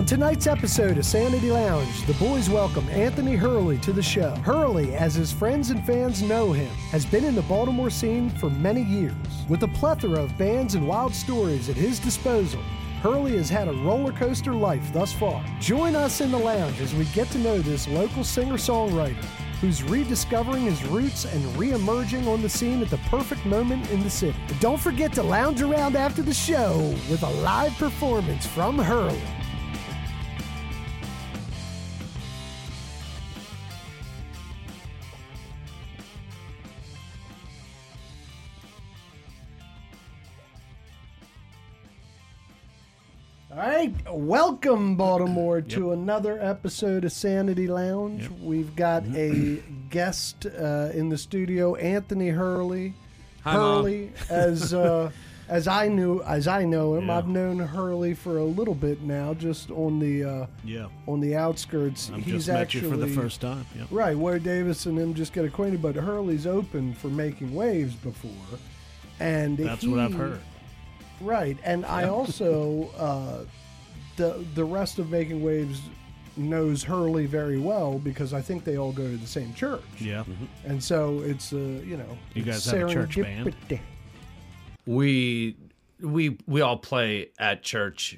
On tonight's episode of Sanity Lounge, the boys welcome Anthony Hurley to the show. Hurley, as his friends and fans know him, has been in the Baltimore scene for many years. With a plethora of bands and wild stories at his disposal, Hurley has had a roller coaster life thus far. Join us in the lounge as we get to know this local singer-songwriter who's rediscovering his roots and re-emerging on the scene at the perfect moment in the city. But don't forget to lounge around after the show with a live performance from Hurley. All right, welcome Baltimore to another episode of Sanity Lounge. We've got a guest in the studio, Anthony Hurley. Hi, Hurley, Mom. as I know him, I've known Hurley for a little bit now, just on the outskirts. I've He's just met actually you for the first time. Yep. right. Wade Davis and him just got acquainted, but Hurley's open for making waves before, and That's what I've heard. Right, and I also, the rest of Making Waves knows Hurley very well because I think they all go to the same church. Yeah. And so it's, You guys have a church band? We all play at church.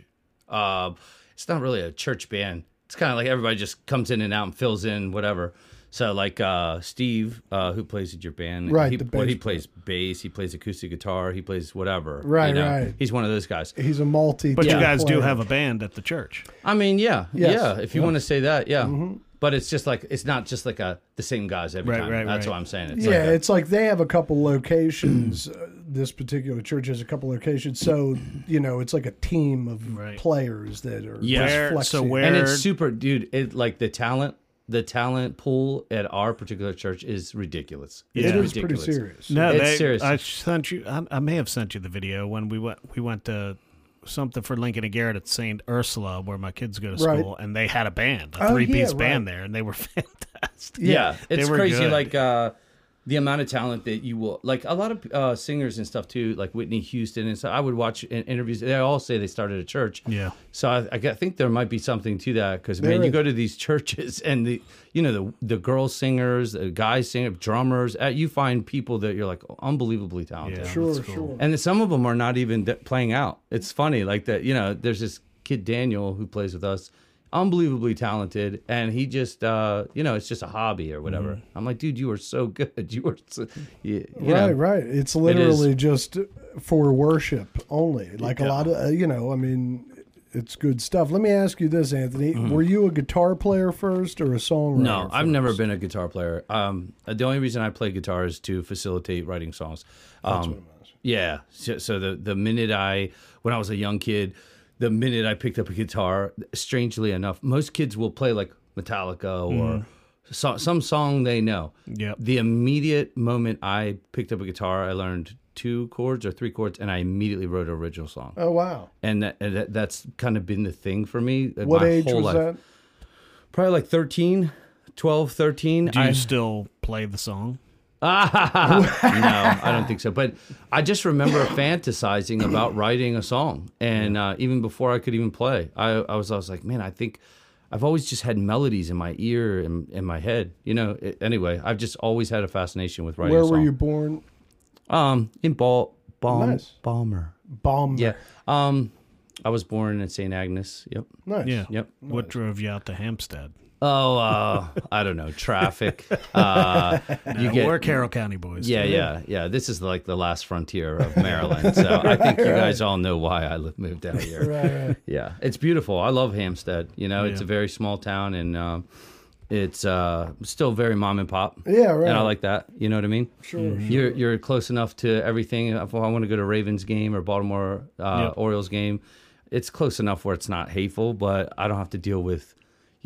It's not really a church band. It's kind of like everybody just comes in and out and fills in whatever. So like Steve, who plays at your band, Right, He the bass plays bass, he plays acoustic guitar, he plays whatever. Right, right. He's one of those guys. He's a multi. But you guys do player. have a band at the church. I mean, yeah. If you want to say that, yeah. Mm-hmm. But it's just like it's not just like the same guys every time. That's what I'm saying. It's It's like they have a couple locations. This particular church has a couple locations, so it's like a team of players that are and it's super, dude. It like the talent pool at our particular church is ridiculous. It is ridiculous. pretty serious. No, It's serious. I sent you. I may have sent you the video when we went to something for Lincoln and Garrett at St. Ursula, where my kids go to school, and they had a band, a three-piece band there, and they were fantastic. Yeah, it's crazy. Good. Like the amount of talent that you will like. A lot of singers and stuff too, like Whitney Houston and so. I would watch interviews. They all say they started a church. Yeah. So I think there might be something to that because man, you go to these churches and the girl singers, the guys singers, drummers. You find people that you're like unbelievably talented. Yeah, Sure. And then some of them are not even playing out. It's funny, like that. There's this kid Daniel who plays with us, unbelievably talented, and he just, it's just a hobby or whatever. I'm like, dude, you are so good. You are, so, right. It's literally just for worship only. Like a lot of, it's good stuff. Let me ask you this, Anthony. Were you a guitar player first or a songwriter? No, I've first? never been a guitar player. The only reason I play guitar is to facilitate writing songs. That's what I'm asking. Yeah. So the minute when I was a young kid, the minute I picked up a guitar, strangely enough, most kids will play like Metallica or some song they know. Yep. The immediate moment I picked up a guitar, I learned 2 chords or 3 chords, and I immediately wrote an original song. Oh, wow. And that's kind of been the thing for me. What my age whole was life. that? Probably like 12, 13. Do you still play the song? No, I don't think so. But I just remember fantasizing about writing a song, and even before I could even play, I was like, man, I think I've always just had melodies in my ear and in my head. Anyway, I've just always had a fascination with writing. Where a song. were you born? In Nice. Balmer. Balmer. Yeah. I was born in St. Agnes. Yep. Nice. Yeah. Yep. What drove you out to Hampstead? Oh, I don't know. Traffic. We're Carroll County boys. Yeah. This is like the last frontier of Maryland. So I think you guys all know why I moved out here. Right. Yeah. It's beautiful. I love Hampstead. It's a very small town, and it's still very mom and pop. Yeah, right. And I like that. You know what I mean? Sure. You're close enough to everything. If I want to go to Ravens game or Baltimore Orioles game, it's close enough where it's not hateful, but I don't have to deal with,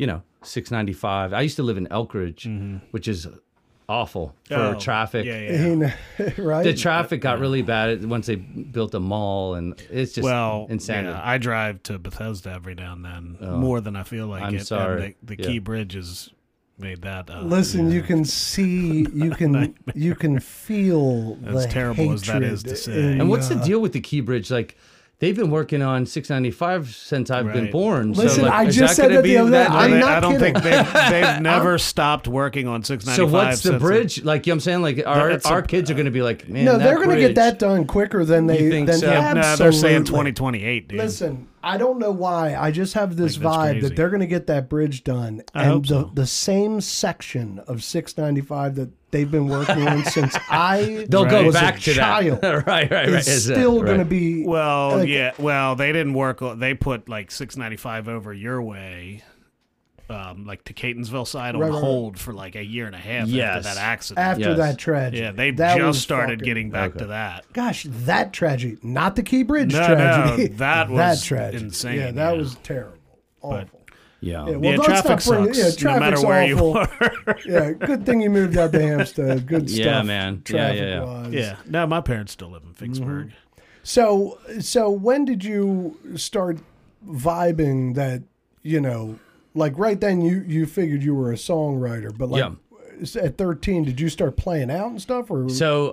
$6.95. I used to live in Elkridge, which is awful for traffic. Yeah. Right. The traffic got really bad once they built a mall, and it's just insanity. Yeah, I drive to Bethesda every now and then, more than I feel like I'm it. sorry. And the Key Bridge is made that. Listen, you can see, you can feel as the terrible as that is to hatred say. in, And what's the deal with the Key Bridge? Like, they've been working on 695 since I've been born. Listen, so, like, I just said that the other day. I don't think they've never stopped working on 695. So what's the bridge? Like, you know what I'm saying? Like, our kids are going to be like, man, no, they're going to get that done quicker than they think so? No, they're saying 2028, dude. Listen, I don't know why. I just have this vibe crazy. that they're going to get that bridge done. I hope so. The same section of 695 that they've been working on since they'll was go back a to child. that. right. It's still going to be. Well, Well, they didn't work. They put like 695 over your way, like to Catonsville side on hold for like a year and a half after that accident. After that tragedy. Yeah, they just started getting back to that. Gosh, that tragedy. Not the Key Bridge tragedy. No, that was tragedy. insane. Yeah, that was terrible. Awful. Well, traffic sucks no matter where you are. Yeah, good thing you moved out to Hampstead. Good stuff. Yeah, man. Yeah. No, my parents still live in Vicksburg. Mm-hmm. So when did you start vibing that, like right then you figured you were a songwriter, but like at 13, did you start playing out and stuff? Or so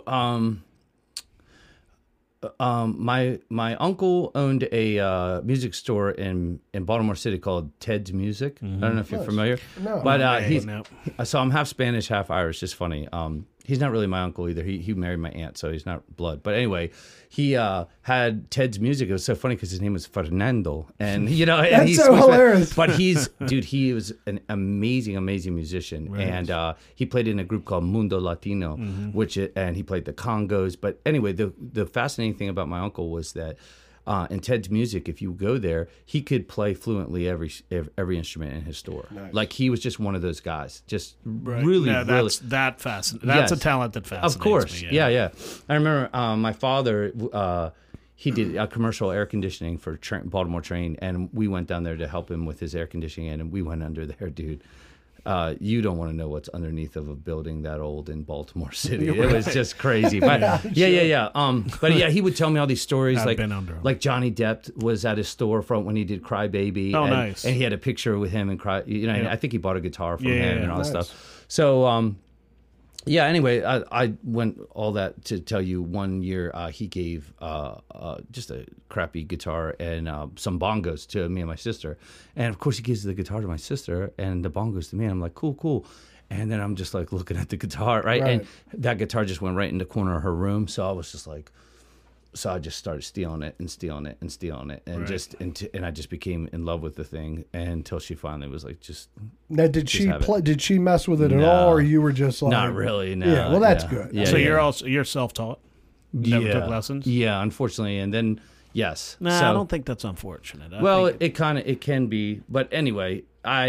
my uncle owned a music store in Baltimore City called Ted's Music. I don't know if you're familiar. No. But so I'm half Spanish, half Irish. Just funny. He's not really my uncle either. He married my aunt, so he's not blood. But anyway, he had Ted's Music. It was so funny because his name was Fernando, and that's so hilarious. But he was an amazing musician, right. And he played in a group called Mundo Latino, and he played the congos. But anyway, the fascinating thing about my uncle was that in Ted's Music, if you go there, he could play fluently every instrument in his store. Nice. Like he was just one of those guys, just really. That's fascinating. That's a talent that fascinates me. Of course, me, yeah. I remember my father. He did a commercial air conditioning for Baltimore Train, and we went down there to help him with his air conditioning, and we went under there, dude. You don't want to know what's underneath of a building that old in Baltimore City. It was just crazy. But But he would tell me all these stories. Like Johnny Depp was at his storefront when he did Cry Baby. Oh, nice. And he had a picture with him and Cry. I think he bought a guitar from him and all that stuff. So anyway, I went all that to tell you 1 year he gave just a crappy guitar and some bongos to me and my sister. And of course he gives the guitar to my sister and the bongos to me. And I'm like, cool. And then I'm just like looking at the guitar, right? And that guitar just went right in the corner of her room. So I was just like, I just started stealing it, and I just became in love with the thing until she finally was like, just. Now, did she mess with it at all, or you were just like? Not really. No. Yeah. Well, that's good. Yeah, so you're self-taught. Never took lessons. Yeah, unfortunately, and then yes. No, I don't think that's unfortunate. It can be, but anyway,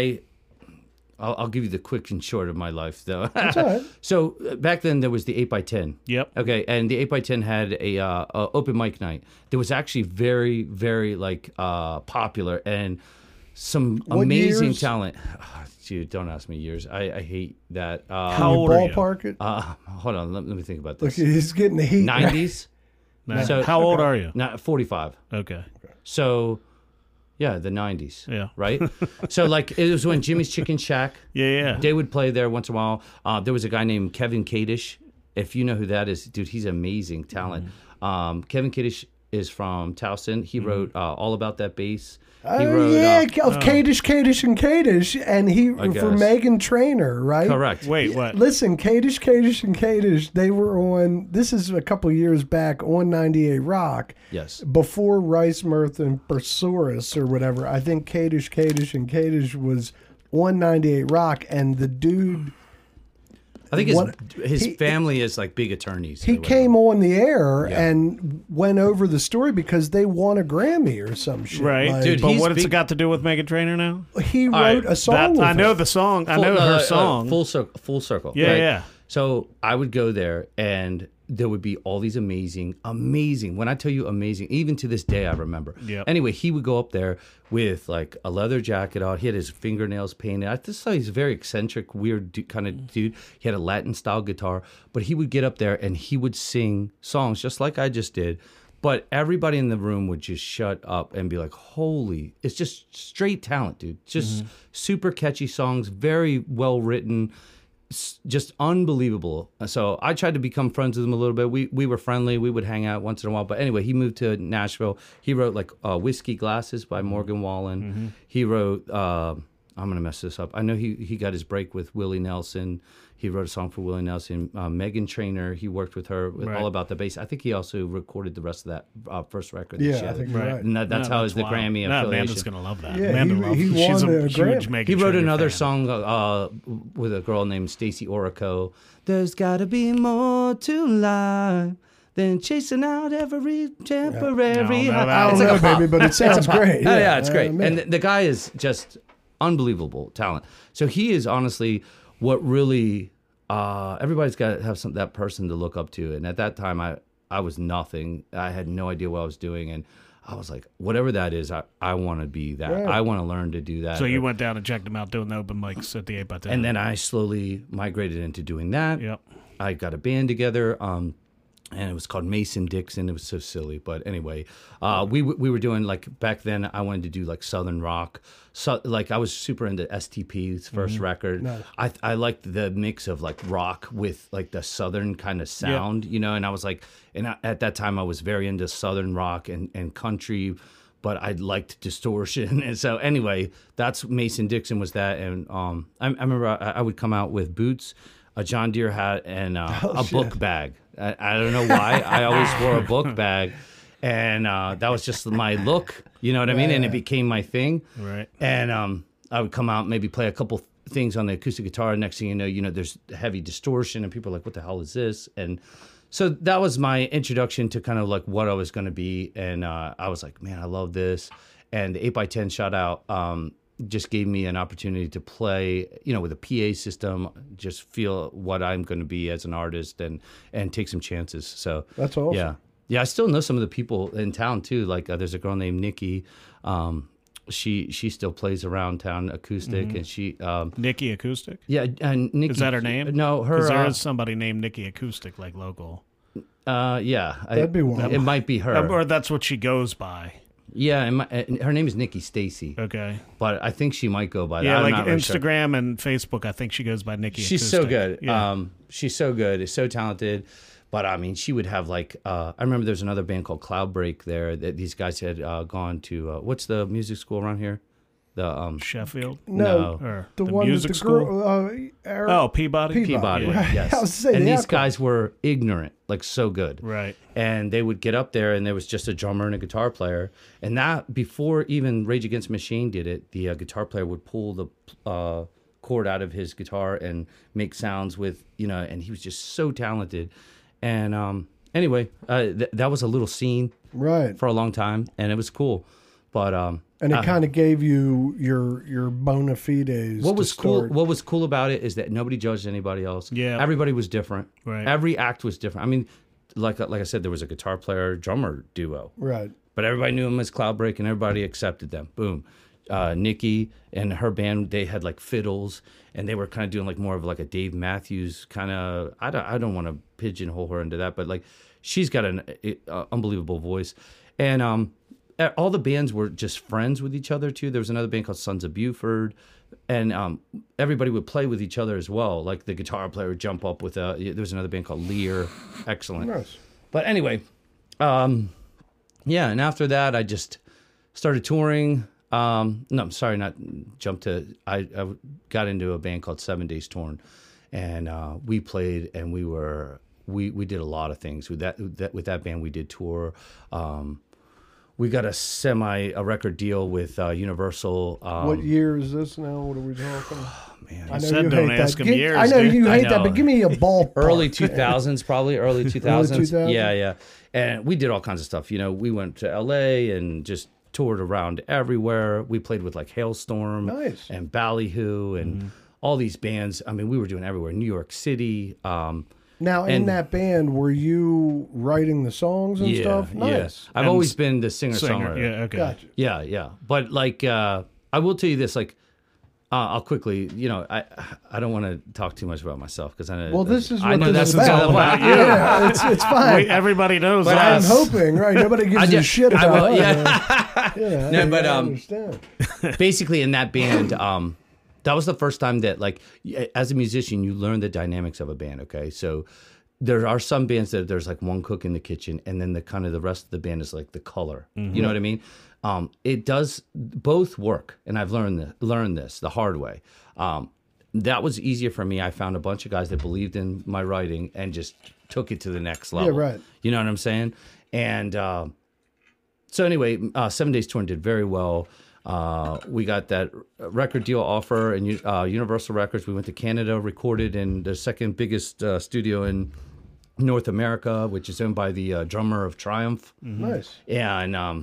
I'll give you the quick and short of my life, though. That's all right. So back then there was the 8x10. Yep. Okay, and the 8x10 had a open mic night. That was actually very, very popular and some amazing talent. Oh, dude, don't ask me years. I hate that. How old are you? Ballpark it? Hold on, let me think about this. Look, he's getting the heat. 90s. So how old are you? 45. Okay. So. Yeah, the 90s. Yeah. Right? So, it was when Jimmy's Chicken Shack. Yeah. They would play there once in a while. There was a guy named Kevin Kadish. If you know who that is, dude, he's amazing talent. Kevin Kadish is from Towson. He wrote All About That Bass. He wrote, Kadish, and he for Meghan Trainor, right? Correct. Wait, what? Listen, Kadish, they were on. This is a couple years back on 98 Rock. Yes. Before Rice, Mirth, and Persaurus or whatever. I think Kadish was on 98 Rock, and the dude. I think his family is like big attorneys. He came on the air and went over the story because they won a Grammy or some shit. Right. Dude, but what has it got to do with Meghan Trainor now? He wrote a song with I know the song. I know her song. Full Circle. Yeah, right? yeah. So I would go there and there would be all these amazing, when I tell you amazing, even to this day I remember. Yep. Anyway, he would go up there with like a leather jacket on. He had his fingernails painted. I just thought he's a very eccentric, weird kind of dude. He had a Latin style guitar, but he would get up there and he would sing songs just like I just did. But everybody in the room would just shut up and be like, holy, it's just straight talent, dude. Just super catchy songs, very well written. just unbelievable. So I tried to become friends with him a little bit. We were friendly. We would hang out once in a while. But anyway, he moved to Nashville. He wrote like Whiskey Glasses by Morgan Wallen. Mm-hmm. He wrote, I'm going to mess this up. I know he got his break with Willie Nelson. He wrote a song for Willie Nelson. Meghan Trainor, he worked with her with All About the Bass. I think he also recorded the rest of that first record. Yeah, I think you're right. And that's how his the Grammy affiliation. Amanda's going to love that. Yeah, Amanda loves it. She's a huge Meghan He wrote Trainor another fan. song with a girl named Stacey Orico. There's gotta be more to life than chasing out every temporary. No, I don't know, baby, but it sounds great. Yeah, it's great. And the guy is just unbelievable talent. So he is honestly what really everybody's got to have that person to look up to. And at that time, I was nothing. I had no idea what I was doing, and I was like, whatever that is, I want to be that. Right. I want to learn to do that. So you went down and checked him out doing the open mics at the 8x10. And then I slowly migrated into doing that. Yep. I got a band together, and it was called Mason Dixon. It was so silly, but anyway, we were doing like back then. I wanted to do like Southern rock. So like I was super into STP's first record. Nice. I liked the mix of like rock with like the Southern kind of sound, you know. And I was like, at that time I was very into Southern rock and country, but I liked distortion. And so anyway, that's Mason Dixon was that. And I remember I would come out with boots, a John Deere hat, and a book bag. I don't know why. I always wore a book bag, and that was just my look. You know what I mean? And it became my thing. Right. And I would come out, maybe play a couple things on the acoustic guitar. Next thing you know, there's heavy distortion, and people are like, "What the hell is this?" And so that was my introduction to kind of like what I was going to be. And I was like, "Man, I love this." And the 8x10 shout out just gave me an opportunity to play, you know, with a PA system, just feel what I'm going to be as an artist and take some chances. So That's awesome. Yeah. I still know some of the people in town too. Like there's a girl named Nikki. She still plays around town acoustic, and she Nikki Acoustic? yeah, and Nikki, Is that her name? No, her. Because there is somebody named Nikki Acoustic, like local. Yeah, That'd be one. It might be her. Or that's what she goes by. Yeah, and her name is Nikki Stacy. Okay. But I think she might go by that. Yeah, I'm like not really sure. Instagram and Facebook, I think she goes by Nikki She's Acoustic. so good. Yeah. She's so good. So talented. But I mean, she would have like. I remember there's another band called Cloudbreak there that these guys had gone to. What's the music school around here? The Sheffield? No, Or the the one music with the girl. Oh, Peabody? Peabody. Right. Yes. I was saying and the these outcome. guys were ignorant, like so good. Right. And they would get up there, and there was just a drummer and a guitar player. And that, before even Rage Against the Machine did it, the guitar player would pull the cord out of his guitar and make sounds with, you know, and he was just so talented. And anyway, that was a little scene Right. for a long time, and it was cool. But And it kind of gave you your bona fides. what was to cool? start. What was cool about it is that nobody judged anybody else. Yeah. Everybody was different. Right. Every act was different. I mean, like I said, there was a guitar player drummer duo, Right. but everybody knew them as Cloudbreak, and everybody accepted them. Boom. Nikki and her band, they had like fiddles, and they were kind of doing like more of like a Dave Matthews kind of. I don't want to pigeonhole her into that, but like she's got an unbelievable voice, and all the bands were just friends with each other too. There was another band called Sons of Buford, and everybody would play with each other as well. Like the guitar player would jump up with there was another band called Lear, excellent. Nice. But anyway, yeah, and after that I just started touring. No, I'm sorry, not jump to. I got into a band called 7 Days Torn, and we played, and we did a lot of things with that band. We did tour. We got a record deal with Universal. What year is this now? What are we talking? Man, I know said you don't hate ask that. him years, I know dude. you I hate that, know. but give me a ballpark. early 2000s, probably early 2000s. 2000s? Yeah. And we did all kinds of stuff. You know, we went to LA and just toured around everywhere. We played with like Hailstorm Nice. and Ballyhoo and all these bands. I mean, we were doing everywhere. New York City. Now, in And- that band, were you writing the songs and stuff? Nice. Yeah. I've And always been the Singer. singer-songwriter. Yeah, okay. Gotcha. Yeah. But like, I will tell you this, like, I'll quickly, you know, I don't want to talk too much about myself because I know. Well, this is I what know this that's is what's about. all about. Yeah, it's fine. Everybody knows But that. I'm hoping, right? Nobody gives a just- shit I about will- it. yeah. Yeah, No, but, I understand. Basically in that band, That was the first time that, like, as a musician, you learn the dynamics of a band. Okay, so there are some bands that there's like one cook in the kitchen, and then the rest of the band is like the color. You know what I mean? It does both work, and I've learned this the hard way. That was easier for me. I found a bunch of guys that believed in my writing and just took it to the next level. Yeah, right. You know what I'm saying? And so anyway, 7 Days Touring did very well. We got that record deal offer and Universal Records. We went to Canada, recorded in the second biggest studio in North America, which is owned by the drummer of Triumph. Nice. Yeah, and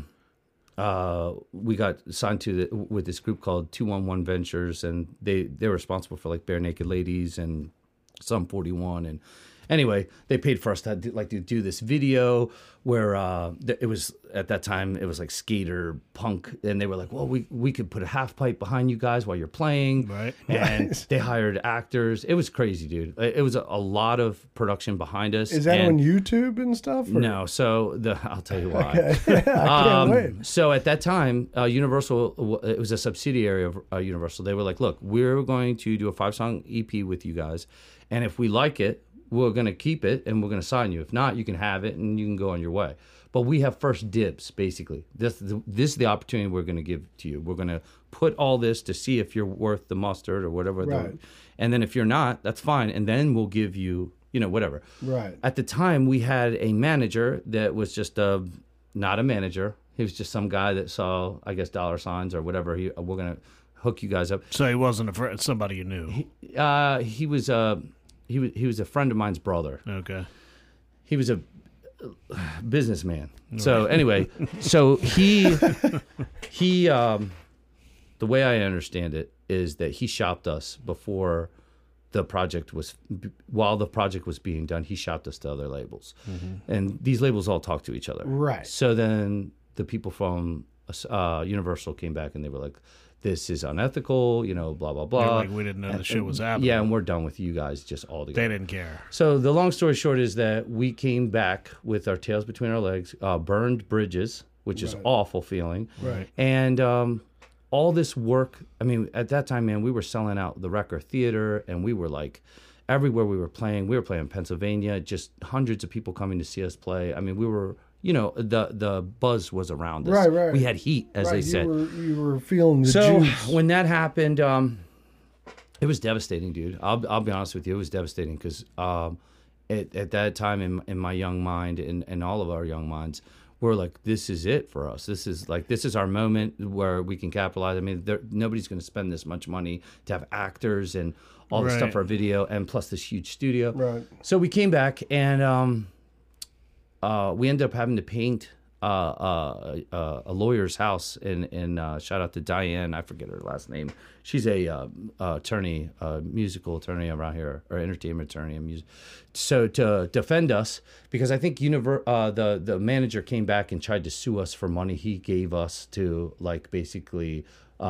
we got signed with this group called 211 Ventures, and they're responsible for like Bare Naked Ladies and Sum 41. And anyway, they paid for us to do this video where it was, at that time, it was like skater punk, and they were like, well, we could put a half pipe behind you guys while you're playing. Right. And they hired actors. It was crazy, dude. It was a lot of production behind us. Is that on YouTube and stuff? Or? No, so I'll tell you why. Okay. I can't wait. So at that time, Universal, it was a subsidiary of Universal. They were like, look, we're going to do a 5-song EP with you guys, and if we like it, we're going to keep it and we're going to sign you. If not, you can have it and you can go on your way. But we have first dibs, basically. This is the opportunity we're going to give to you. We're going to put all this to see if you're worth the mustard or whatever. Right. And then if you're not, that's fine. And then we'll give you, whatever. Right. At the time, we had a manager that was just not a manager. He was just some guy that saw, I guess, dollar signs or whatever. We're going to hook you guys up. So he wasn't somebody you knew. He was a friend of mine's brother. Okay. He was a businessman. So anyway, so he the way I understand it is that he shopped us before while the project was being done, he shopped us to other labels. Mm-hmm. And these labels all talk to each other. Right. So then the people from Universal came back and they were like, this is unethical, blah, blah, blah. Like, we didn't know the shit was happening. Yeah, and we're done with you guys just all together. They didn't care. So the long story short is that we came back with our tails between our legs, burned bridges, which is awful feeling. Right. And all this work, I mean, at that time, man, we were selling out the Record Theater, and we were like, everywhere we were playing in Pennsylvania, just hundreds of people coming to see us play. I mean, we were... the buzz was around us. Right. We had heat, as they said. You were feeling the so juice. When that happened, it was devastating, dude. I'll be honest with you, it was devastating because at that time in my young mind and all of our young minds, we're like, this is it for us. This is our moment where we can capitalize. I mean, nobody's going to spend this much money to have actors and all the stuff for our video, and plus this huge studio. Right. So we came back and. We ended up having to paint a lawyer's house in shout out to Diane, I forget her last name. She's a attorney, musical attorney around here, or entertainment attorney. So to defend us, because I think the manager came back and tried to sue us for money he gave us to basically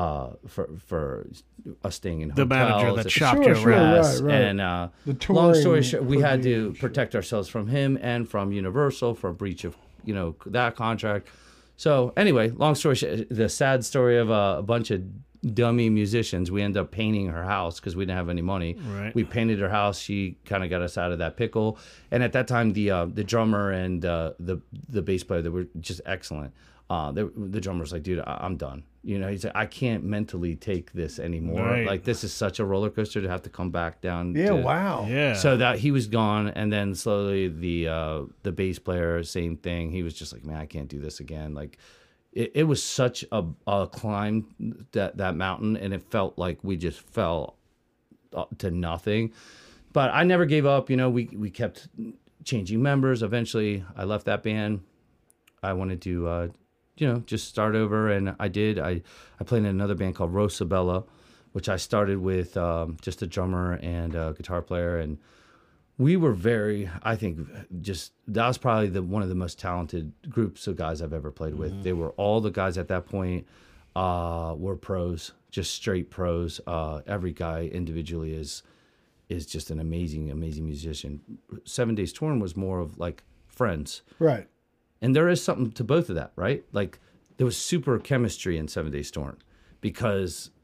for us staying in hotels. The manager that shopped you around. Right. And long story short, we had to protect ourselves from him and from Universal for breach of that contract. So anyway, long story short, the sad story of a bunch of dummy musicians. We ended up painting her house because we didn't have any money. Right. We painted her house. She kind of got us out of that pickle. And at that time, the drummer and the bass player, they were just excellent. The drummer's like, dude, I'm done. He said, I can't mentally take this anymore. Right. Like, this is such a roller coaster to have to come back down. Yeah, wow. Yeah. So that he was gone, and then slowly the bass player, same thing. He was just like, man, I can't do this again. Like, it was such a climb, that mountain, and it felt like we just fell to nothing. But I never gave up. We kept changing members. Eventually, I left that band. I wanted to just start over, and I did. I played in another band called Rosabella, which I started with just a drummer and a guitar player, and we were I think that was probably one of the most talented groups of guys I've ever played with. They were all the guys at that point were pros, just straight pros. Every guy individually is just an amazing, amazing musician. 7 Days Touring was more of like friends. Right. And there is something to both of that, right? Like, there was super chemistry in 7 Days Touring because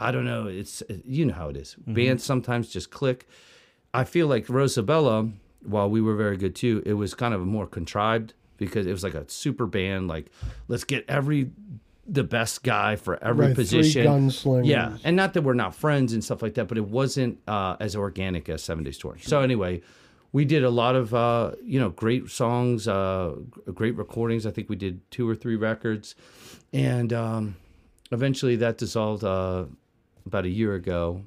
I don't know. It's you know how it is. Bands sometimes just click. I feel like Rosabella, while we were very good too, it was kind of more contrived because it was like a super band. Like, let's get the best guy for every position. 3 gunslingers. Yeah, and not that we're not friends and stuff like that, but it wasn't as organic as 7 Days Tour. So anyway, we did a lot of great songs, great recordings. I think we did 2 or 3 records, and eventually that dissolved about a year ago.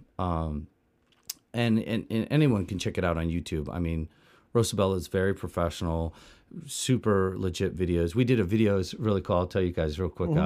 And anyone can check it out on YouTube. I mean, Rosabella is very professional, super legit videos. We did a video, it's really cool. I'll tell you guys real quick.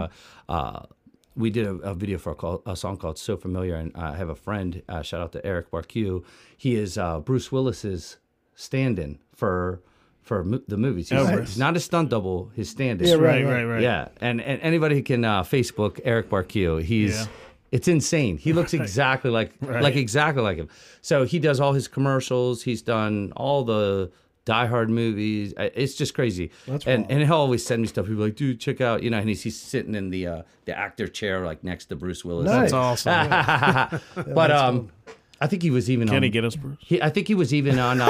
We did a video for a song called So Familiar, and I have a friend, shout out to Eric Barque. He is Bruce Willis's stand-in for the movies. He's not a stunt double, his stand-in. Yeah, right. Yeah, and anybody who can Facebook Eric Barque, it's insane. He looks exactly like exactly like him. So he does all his commercials. He's done all the Die Hard movies. It's just crazy. And he'll always send me stuff. People are like, dude, check out, and he's sitting in the actor chair like next to Bruce Willis. Nice. That's awesome. But I think he was even Can on. he get us, Bruce? I think he was even on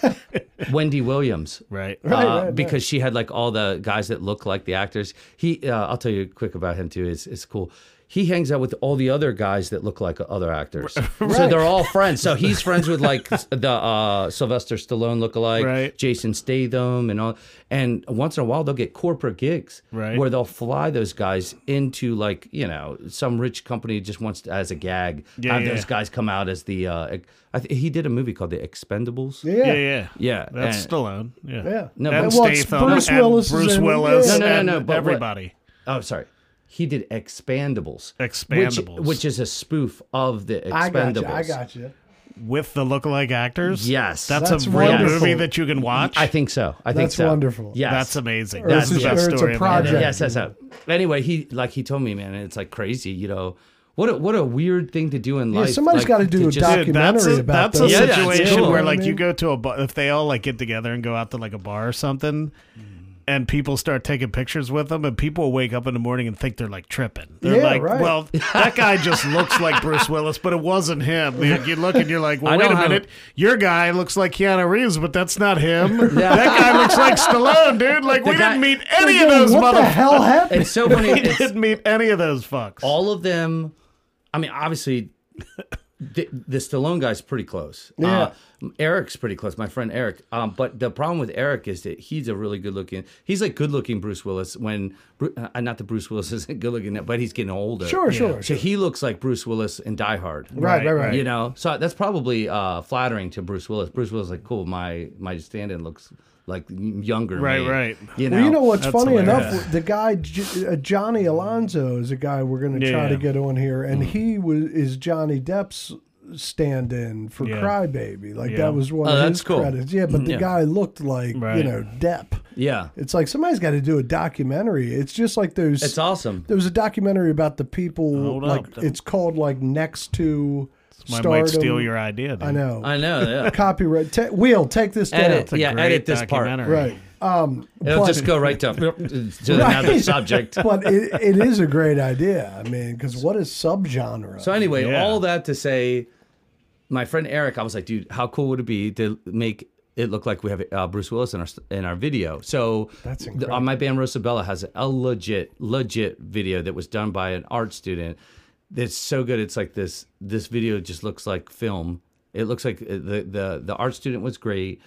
Wendy Williams. Right. Because she had like all the guys that look like the actors. I'll tell you quick about him too. It's cool. He hangs out with all the other guys that look like other actors. Right. So they're all friends. So he's friends with like the Sylvester Stallone lookalike, right. Jason Statham and all. And once in a while they'll get corporate gigs where they'll fly those guys into like, some rich company just wants to, as a gag, have those guys come out as the, he did a movie called The Expendables. Yeah. That's Stallone. Yeah. No, and but Statham Bruce Willis. Bruce Willis. No. But everybody. Oh, sorry. He did Expandables. Which is a spoof of the Expendables. I got you. With the lookalike actors? Yes. That's a wonderful. real movie that you can watch? I think so. That's wonderful. Yes. That's amazing. Or That's the it's best a story. project. Yes. Anyway, he told me, man, it's like crazy, What a weird thing to do in life. Yeah, somebody's got to do a documentary about that's those. a situation cool. where like you go to a bar, if they all like get together and go out to like a bar or something, and people start taking pictures with them, and people will wake up in the morning and think they're like tripping. They're like, well, that guy just looks like Bruce Willis, but it wasn't him. You look and you're like, well, wait a minute. Your guy looks like Keanu Reeves, but that's not him. That guy looks like Stallone, dude. Like, we didn't meet any of those What the hell happened? It's so funny. We didn't meet any of those fucks. All of them, I mean, obviously, the Stallone guy's pretty close. Yeah. Eric's pretty close, my friend Eric. But the problem with Eric is that he's a really he's like good-looking Bruce Willis when, not that Bruce Willis isn't good-looking, but he's getting older. Sure. So he looks like Bruce Willis in Die Hard. Right. So that's probably flattering to Bruce Willis. Bruce Willis is like, cool, my stand-in looks like younger me. Right. Well, you know what's That's funny hilarious. enough? The guy Johnny Alonso is a guy we're going to try to get on here, and he is Johnny Depp's stand-in for Crybaby. Like that was one of his credits. Yeah, but the guy looked like Depp. Yeah. It's like somebody's got to do a documentary. It's just like those. It's awesome. There was a documentary about the people. It's called like Next to. Might steal your idea. Dude. I know. Yeah. Copyright. Wheel, take this down. Edit this part. Right. It'll just go right to another subject. But it is a great idea. I mean, because what is subgenre? So anyway, all that to say, my friend Eric, I was like, dude, how cool would it be to make it look like we have Bruce Willis in our video? So that's incredible. My band Rosabella has a legit video that was done by an art student. It's so good. It's like this video just looks like film. It looks like the art student was great.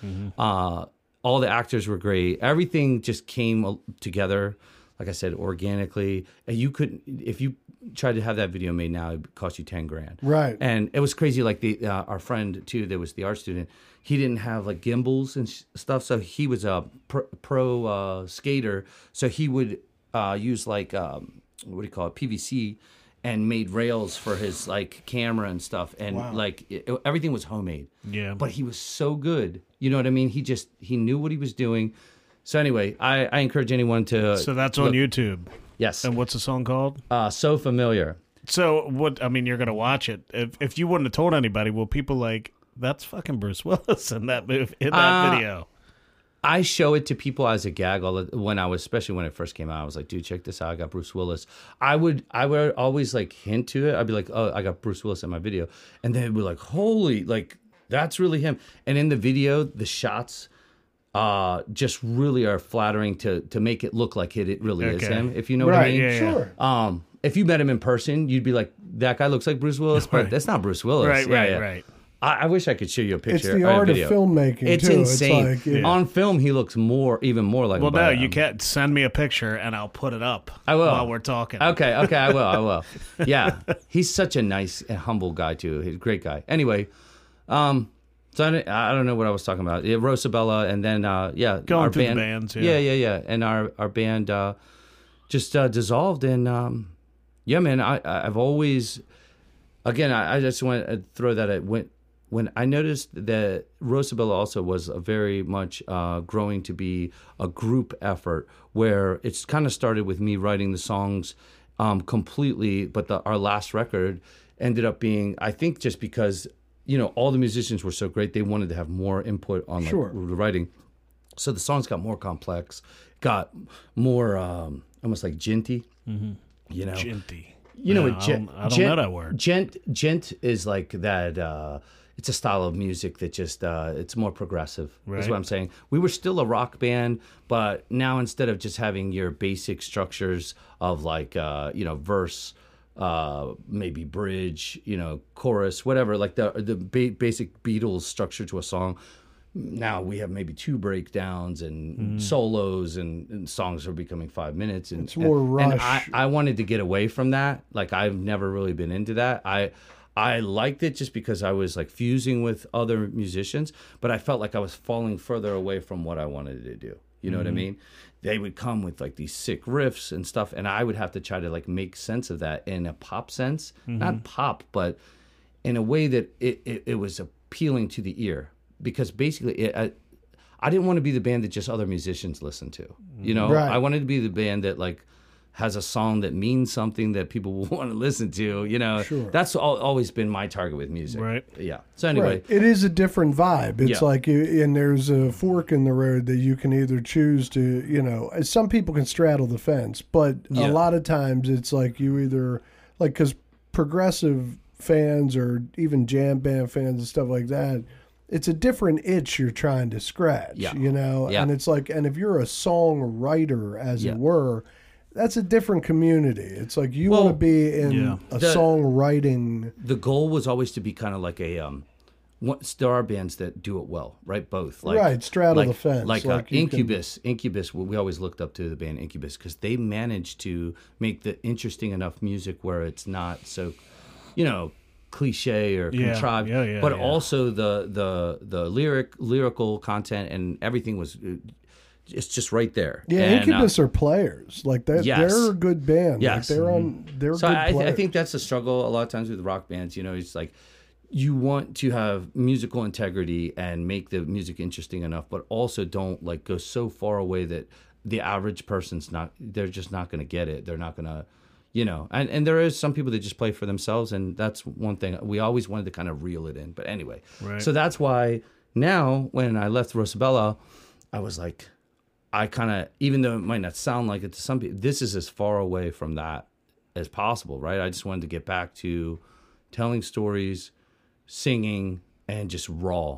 All the actors were great. Everything just came together, like I said, organically. And you couldn't, if you tried to have that video made now, it'd cost you $10,000. Right. And it was crazy. Like our friend too, that was the art student. He didn't have like gimbals and stuff, so he was a pro skater. So he would use like what do you call it, PVC. And made rails for his like camera and stuff, and everything was homemade. Yeah, but he was so good. You know what I mean? He knew what he was doing. So anyway, I encourage anyone to. So that's on YouTube. Yes. And what's the song called? So Familiar. So what? I mean, you're gonna watch it. If you wouldn't have told anybody, will people like that's fucking Bruce Willis in that movie, in that video? I show it to people as a gag especially when it first came out. I was like, dude, check this out. I got Bruce Willis. I would always like hint to it. I'd be like, oh, I got Bruce Willis in my video. And they'd be like, holy, like that's really him. And in the video, the shots just really are flattering to make it look like it really is him, if you know what I mean. Yeah, sure. If you met him in person, you'd be like, that guy looks like Bruce Willis, but that's not Bruce Willis. Right. I wish I could show you a picture. It's the art of filmmaking. It's too. insane. It's like, On film, he looks even more like. Well, no, you can't send me a picture and I'll put it up. I will while we're talking. Okay, I will. Yeah, he's such a nice and humble guy too. He's a great guy. Anyway, so I don't know what I was talking about. Yeah, Rosabella, and then going our through band, the bands. Yeah, and our band just dissolved, and yeah, man, I've always, again, I just want to throw that at when I noticed that Rosabella also was a very much growing to be a group effort, where it's kind of started with me writing the songs completely, but our last record ended up being, I think, just because all the musicians were so great, they wanted to have more input on the writing, so the songs got more complex, got more almost like djenty. Mm-hmm. Djenty. I don't know that word. Djent is like that. It's a style of music that just it's more progressive. Right. Is what I'm saying. We were still a rock band, but now instead of just having your basic structures of like verse, maybe bridge, chorus, whatever, like the basic Beatles structure to a song. Now we have maybe 2 breakdowns and solos, and songs are becoming 5 minutes. And it's more rush. And I wanted to get away from that. Like, I've never really been into that. I liked it just because I was like fusing with other musicians, but I felt like I was falling further away from what I wanted to do. You know what I mean? They would come with like these sick riffs and stuff, and I would have to try to like make sense of that in a pop sense. Not pop, but in a way that it was appealing to the ear. Because basically, I didn't want to be the band that just other musicians listen to. Right. I wanted to be the band that like has a song that means something that people will want to listen to. Sure. That's always been my target with music. Right. Yeah. So anyway, right. It is a different vibe. It's like, and there's a fork in the road that you can either choose to, some people can straddle the fence, but a lot of times it's like you either like, because progressive fans or even jam band fans and stuff like that, it's a different itch you're trying to scratch, and it's like, and if you're a songwriter, as it were, that's a different community. It's like you want to be in a songwriting. The goal was always to be kind of like a, there are bands that do it well, right? Both. Like, straddle the fence. Like Incubus. Incubus, we always looked up to the band Incubus because they managed to make the interesting enough music where it's not so, cliche or contrived, but also the lyrical content and everything was, it's just right there. Yeah, and Incubus are players. Like they're a good band. Yes. Like they're so good players. I think that's a struggle a lot of times with rock bands. It's like you want to have musical integrity and make the music interesting enough, but also don't like go so far away that the average person's they're just not going to get it. They're not going to, and there is some people that just play for themselves, and that's one thing we always wanted to kind of reel it in. But anyway, so that's why now when I left Rosabella, I was like, I kind of, even though it might not sound like it to some people, this is as far away from that as possible, right? I just wanted to get back to telling stories, singing, and just raw.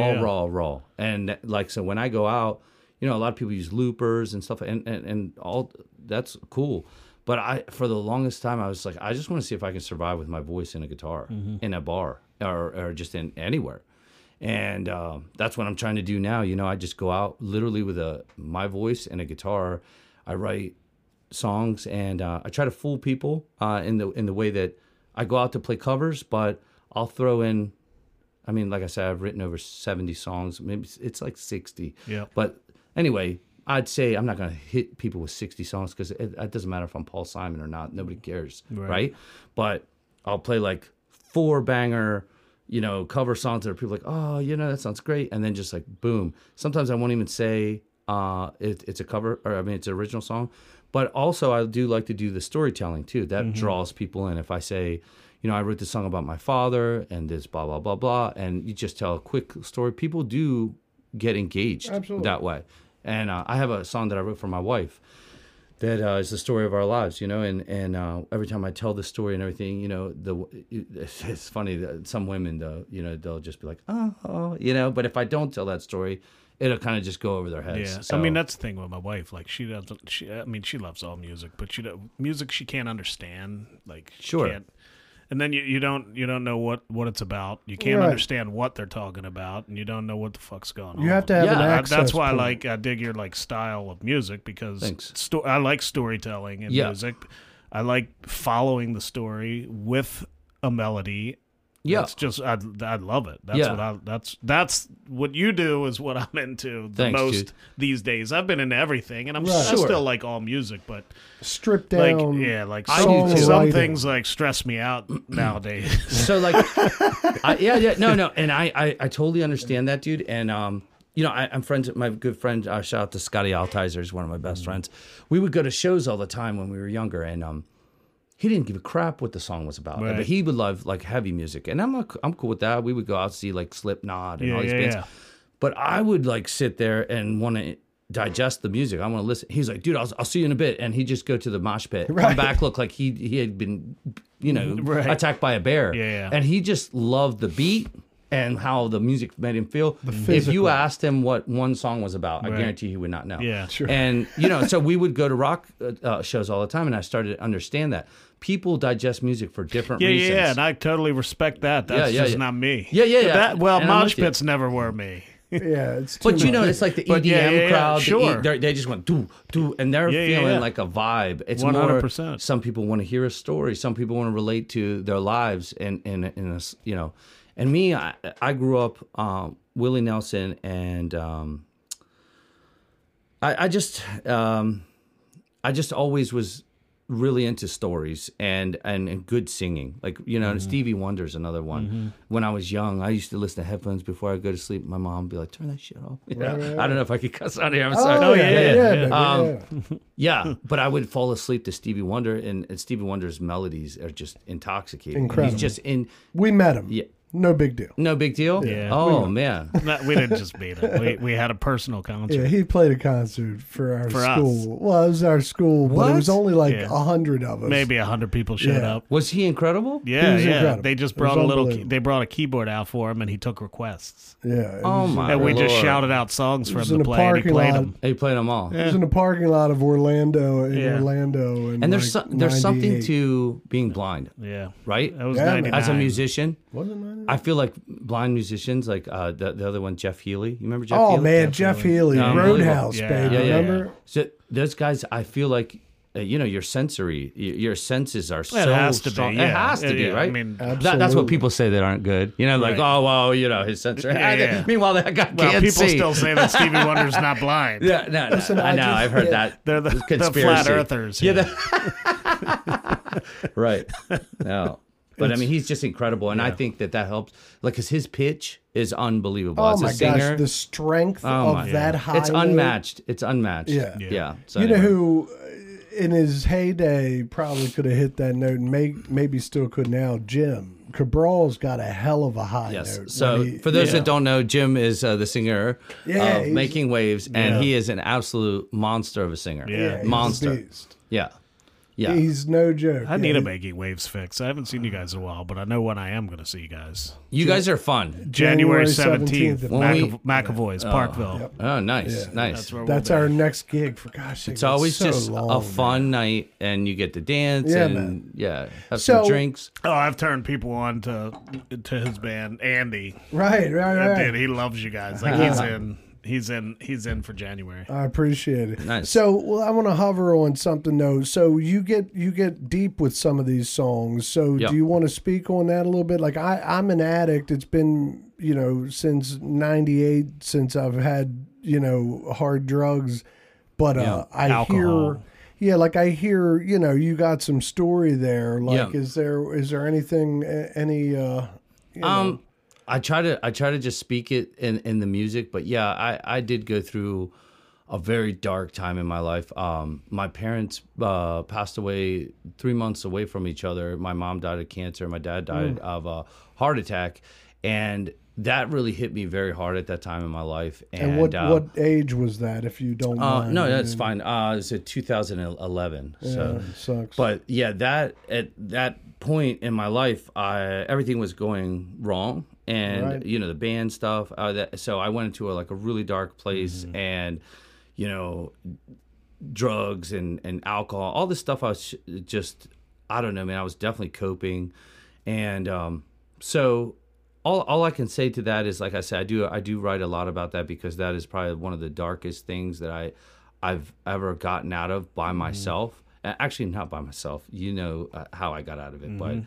And like, so when I go out, a lot of people use loopers and stuff, and all that's cool. But for the longest time, I was like, I just want to see if I can survive with my voice and a guitar in a bar or just in anywhere. And that's what I'm trying to do now. I just go out literally with my voice and a guitar. I write songs, and I try to fool people in the way that I go out to play covers, but I'll throw in, I mean, like I said, I've written over 70 songs. Maybe it's like 60. Yeah. But anyway, I'd say I'm not going to hit people with 60 songs because it doesn't matter if I'm Paul Simon or not. Nobody cares, right? But I'll play like 4 banger, cover songs that are people like, oh, that sounds great. And then just like, boom. Sometimes I won't even say it's a cover, or I mean, it's an original song. But also I do like to do the storytelling too. That draws people in. If I say, I wrote this song about my father and this blah, blah, blah, blah, and you just tell a quick story, people do get engaged that way. And I have a song that I wrote for my wife that is the story of our lives, you know, and every time I tell the story and everything, you know, it's funny that some women, you know, they'll just be like, oh, you know, but if I don't tell that story, it'll kind of just go over their heads. Yeah, so, I mean, that's the thing with my wife. Like, she doesn't. She loves all music, but music she can't understand. Like, she can't. And then you don't know what it's about. You can't understand what they're talking about, and you don't know what the fuck's going on. You have to have an access That's why point. I dig your style of music, because I like storytelling in music. I like following the story with a melody. Yeah, it's just I love it. That's what you do is what I'm into the most these days. I've been into everything, and I still like all music, but stripped down. Some things like stress me out nowadays. So like, and I totally understand that, dude. And you know, I'm friends with my good friend. Shout out to Scotty Altizer, he's one of my best friends. We would go to shows all the time when we were younger, and he didn't give a crap what the song was about, but he would love like heavy music, and I'm cool with that. We would go out and see like Slipknot and all these bands, but I would like sit there and want to digest the music. I want to listen. He's like, dude, I'll see you in a bit, and he'd just go to the mosh pit, come back, look like he had been, you know, attacked by a bear, and he just loved the beat and how the music made him feel. If you asked him what one song was about, I guarantee he would not know. Yeah, sure. And, you know, so we would go to rock shows all the time, and I started to understand that. People digest music for different reasons. Yeah, and I totally respect that. That's just not me. Yeah. Mosh pits never were me. Yeah, it's too but much. You know, it's like the EDM crowd. Sure. They just went do, and they're feeling like a vibe. It's 100%. more. Some people want to hear a story. Some people want to relate to their lives, in a, you know. And me, I grew up Willie Nelson, and I just always was really into stories and good singing. Like, you know, Stevie Wonder's another one. Mm-hmm. When I was young, I used to listen to headphones before I go to sleep. My mom would be like, turn that shit off. I don't know if I could cuss on here. I'm sorry. Yeah, but I would fall asleep to Stevie Wonder, and Stevie Wonder's melodies are just intoxicating. Incredible. He's just We met him. Yeah. No big deal. No big deal? Yeah. Oh, man. No, we didn't just meet him. We had a personal concert. Yeah, he played a concert for our school. Us. Well, it was our school, but it was only like 100 of us. Maybe 100 people showed up. Was he incredible? Yeah, he was incredible. They just brought they brought a keyboard out for him, and he took requests. Yeah. Oh, my And we Lord. just shouted out songs for him to in a play, and he parking played lot. them. He played them all. It was in the parking lot of Orlando, Yeah. and there's there's something to being blind, Yeah. right? That was Yeah, 99. As a musician, Wasn't it 99? I feel like blind musicians, like the other one, Jeff Healy. You remember Jeff Healy? Oh man, Jeff Healy, Roadhouse, Yeah. baby. Yeah, Remember? So those guys, I feel like, you know, your senses are so It has to strong. be. Yeah. It has to be, right? I mean, that's what Absolutely. people say that aren't good. You know, like, Right. oh, well, you know, his senses. Yeah. Meanwhile, that guy well, can't people see. still say that Stevie Wonder's not blind. Yeah, no, Listen, I know. I just- I've heard that. They're the conspiracy. flat earthers. Yeah. Right. No. But I mean, he's just incredible, and I think that helps. Like, cause his pitch is unbelievable. Oh As a my singer, gosh, the strength Oh, of my that high. it's unmatched. It's unmatched. Yeah. So You know anyway. who, in his heyday, probably could have hit that note, and maybe still could now. Jim Cabral's got a hell of a high Yes. note. So for those that don't know, Jim is the singer Yeah, of he's- Making Waves, and he is an absolute monster of a singer. Yeah. he's a Monster. beast. Yeah. Yeah. He's no joke. I need a Making Waves fix. I haven't seen you guys in a while, but I know when I am going to see you guys. You guys are fun. January 17th, When McAvoy's, Parkville. Oh, nice. Nice. That's where That's we'll be. our next gig, for gosh sake. It's always so just long, a fun night, and you get to dance Yeah, and man. have So- some drinks. Oh, I've turned people on to his band, Andy. Right. Dude, he loves you guys. Like he's in for January. I appreciate it. Nice. So, well, I want to hover on something though. So you get deep with some of these songs. So Yep. do you want to speak on that a little bit? Like I'm an addict. It's been, you know, since '98 since I've had, you know, hard drugs. But I Alcohol. hear, I hear, you know, you got some story there. Like, Yeah. is there anything, any, you know? I try to just speak it in the music, but yeah, I did go through a very dark time in my life. My parents passed away 3 months away from each other. My mom died of cancer. My dad died of a heart attack. And that really hit me very hard at that time in my life. And what age was that, if you don't mind? No, that's fine. It's 2011. So it sucks. But yeah, that at that point in my life, everything was going wrong. And, the band stuff. So I went into a really dark place and, drugs and alcohol, all this stuff. I was just, I don't know, man, I was definitely coping. And so all I can say to that is, like I said, I do write a lot about that because that is probably one of the darkest things that I've ever gotten out of by myself. Actually, not by myself. How I got out of it. But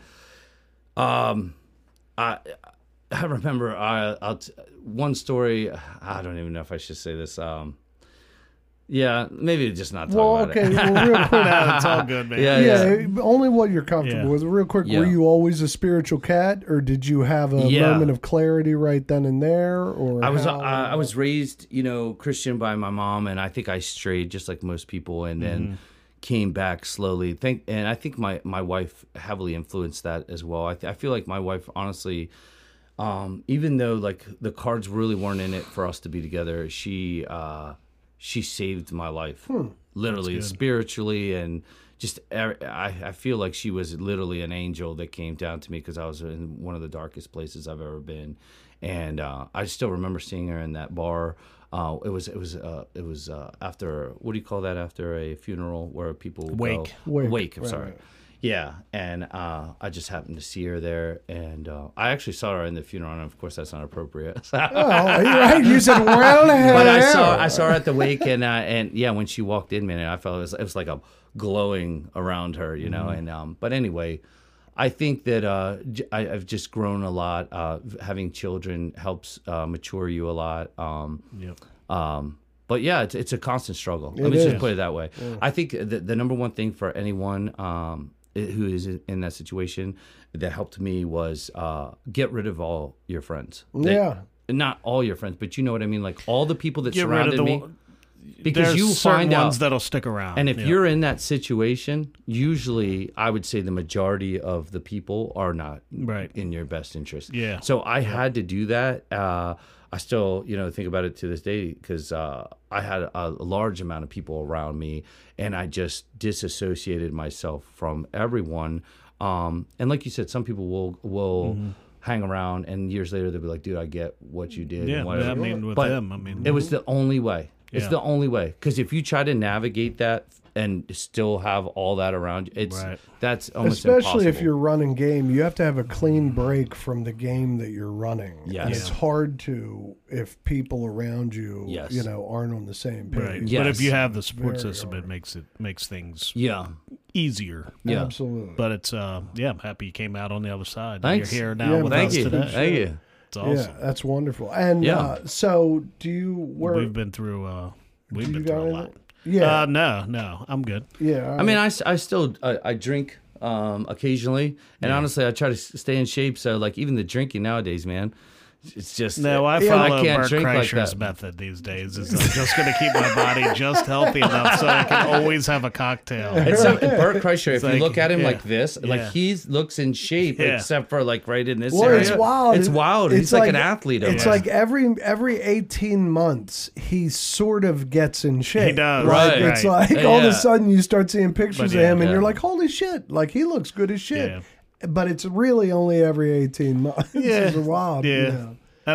I remember one story. I don't even know if I should say this. Yeah, maybe just not talk about it. Well, real quick. It's all good, man. Yeah, only what you're comfortable with. Real quick, were you always a spiritual cat, or did you have a moment of clarity right then and there? Or I was raised, Christian by my mom, and I think I strayed just like most people, and then came back slowly. And I think my wife heavily influenced that as well. I feel like my wife, honestly, even though the cards really weren't in it for us to be together, she saved my life, literally, spiritually, and just I feel like she was literally an angel that came down to me because I was in one of the darkest places I've ever been, and I still remember seeing her in that bar. It was after, what do you call that, after a funeral where people wake. I'm sorry. Right. Yeah, and I just happened to see her there, and I actually saw her in the funeral, and of course that's not appropriate. You're right. You said, well, but I saw her at the wake, and yeah, when she walked in, man, I felt it was like a glowing around her, and but anyway, I think that I've just grown a lot. Having children helps mature you a lot. But yeah, it's a constant struggle. Let me just put it that way. Yeah. I think the number one thing for anyone who is in that situation that helped me was get rid of all your friends. Not all your friends, but you know what I mean? Like all the people that surrounded me. Because you find out ones that'll stick around. And if you're in that situation, usually I would say the majority of the people are not in your best interest. Yeah. So I had to do that. I still, think about it to this day because I had a large amount of people around me, and I just disassociated myself from everyone. And like you said, some people will hang around, and years later they'll be like, "Dude, I get what you did." Yeah, and whatever. I mean, with but them, it was the only way. It's the only way, because if you try to navigate that and still have all that around you, that's almost especially impossible. If you're running game, you have to have a clean break from the game that you're running. Yes. And it's hard to if people around you, aren't on the same page. Right. Yes. But if you have the support system, it makes things easier. Yeah, absolutely. But it's I'm happy you came out on the other side. Thanks. You're here now with us today. Thank you. It's awesome. Yeah, that's wonderful. And so do you we've been through a lot. Yeah. No, I'm good. Yeah. I mean, I still I drink occasionally, and honestly, I try to stay in shape. So like even the drinking nowadays, man, it's just no. I follow Bert drink Kreischer's like that. method these days. Is I'm just going to keep my body just healthy enough so I can always have a cocktail. It's Bert Kreischer. If you look at him like this, like he looks in shape, except for like right in this area. It's wild. It's wild. He's like an athlete. It's like every 18 months he sort of gets in shape. He does. Right. It's like all of a sudden you start seeing pictures of him and you're like, holy shit! Like he looks good as shit. Yeah. But it's really only every 18 months. Yeah. It's wild. Yeah.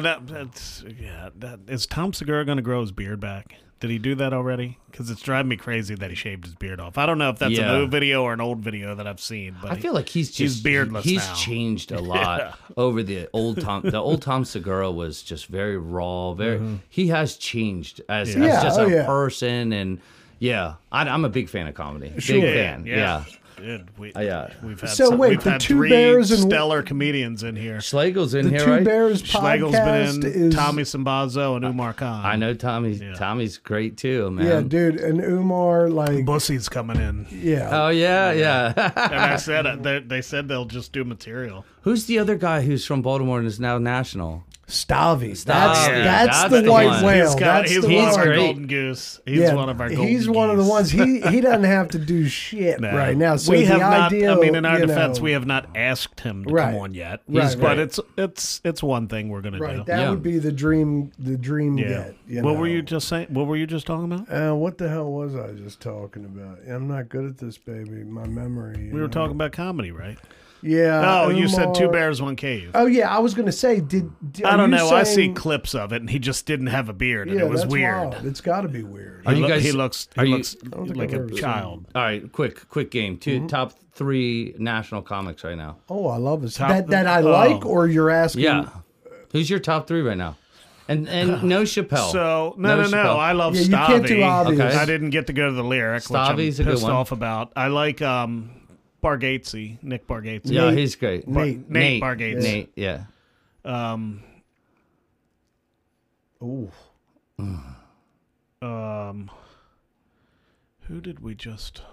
Is Tom Segura going to grow his beard back? Did he do that already? Because it's driving me crazy that he shaved his beard off. I don't know if that's a new video or an old video that I've seen. But I feel like he's beardless He's now. changed a lot over the old Tom. The old Tom Segura was just very raw. He has changed as just a person, and I'm a big fan of comedy. Big fan. Yeah. We've had the Two three Bears and stellar comedians in here. Schlegel's in the here, Two right? Bears Schlegel's podcast been in. is Tommy Sambazo and Umar Khan. I know Tommy. Tommy's great too, man. Yeah, dude, and Umar Bussy's coming in. Yeah. Oh yeah. And I said they said they'll just do material. Who's the other guy who's from Baltimore and is now national? Stavy. Stavy. That's That's the white one. whale. He's our great. golden goose. He's one of our golden He's one of the ones. He doesn't have to do shit right now. So we have the not. ideal, I mean, in our defense, we have not asked him to Right. come on yet. Right, But right. it's one thing we're gonna Right, do. that would be the dream. The dream get. What were you just saying? What were you just talking about? What the hell was I just talking about? I'm not good at this, baby. My memory. We were talking about comedy, right? Yeah. Oh, you said Umar. Two Bears, One Cave. Oh yeah, I was going to say. I don't know. I see saying- clips of it, and he just didn't have a beard, and Yeah, it was that's weird. wild. It's got to be weird. Are you guys? He looks I don't like think I've a ever seen child. All right, quick game. Top 3 national comics right now. Oh, I love this. Top- That I like, or you're asking? Yeah. Who's your top 3 right now? And no Chappelle. So no. Chappelle. I love Yeah, you Stavy. can't do obvious. Okay. I didn't get to go to the lyric, which Stavy's a I'm good pissed one. off about. I like Bargatze, Nick Bargatze. Yeah, Nate- he's great. Nate Bargatze. Nate, yeah. Ooh. Who did we just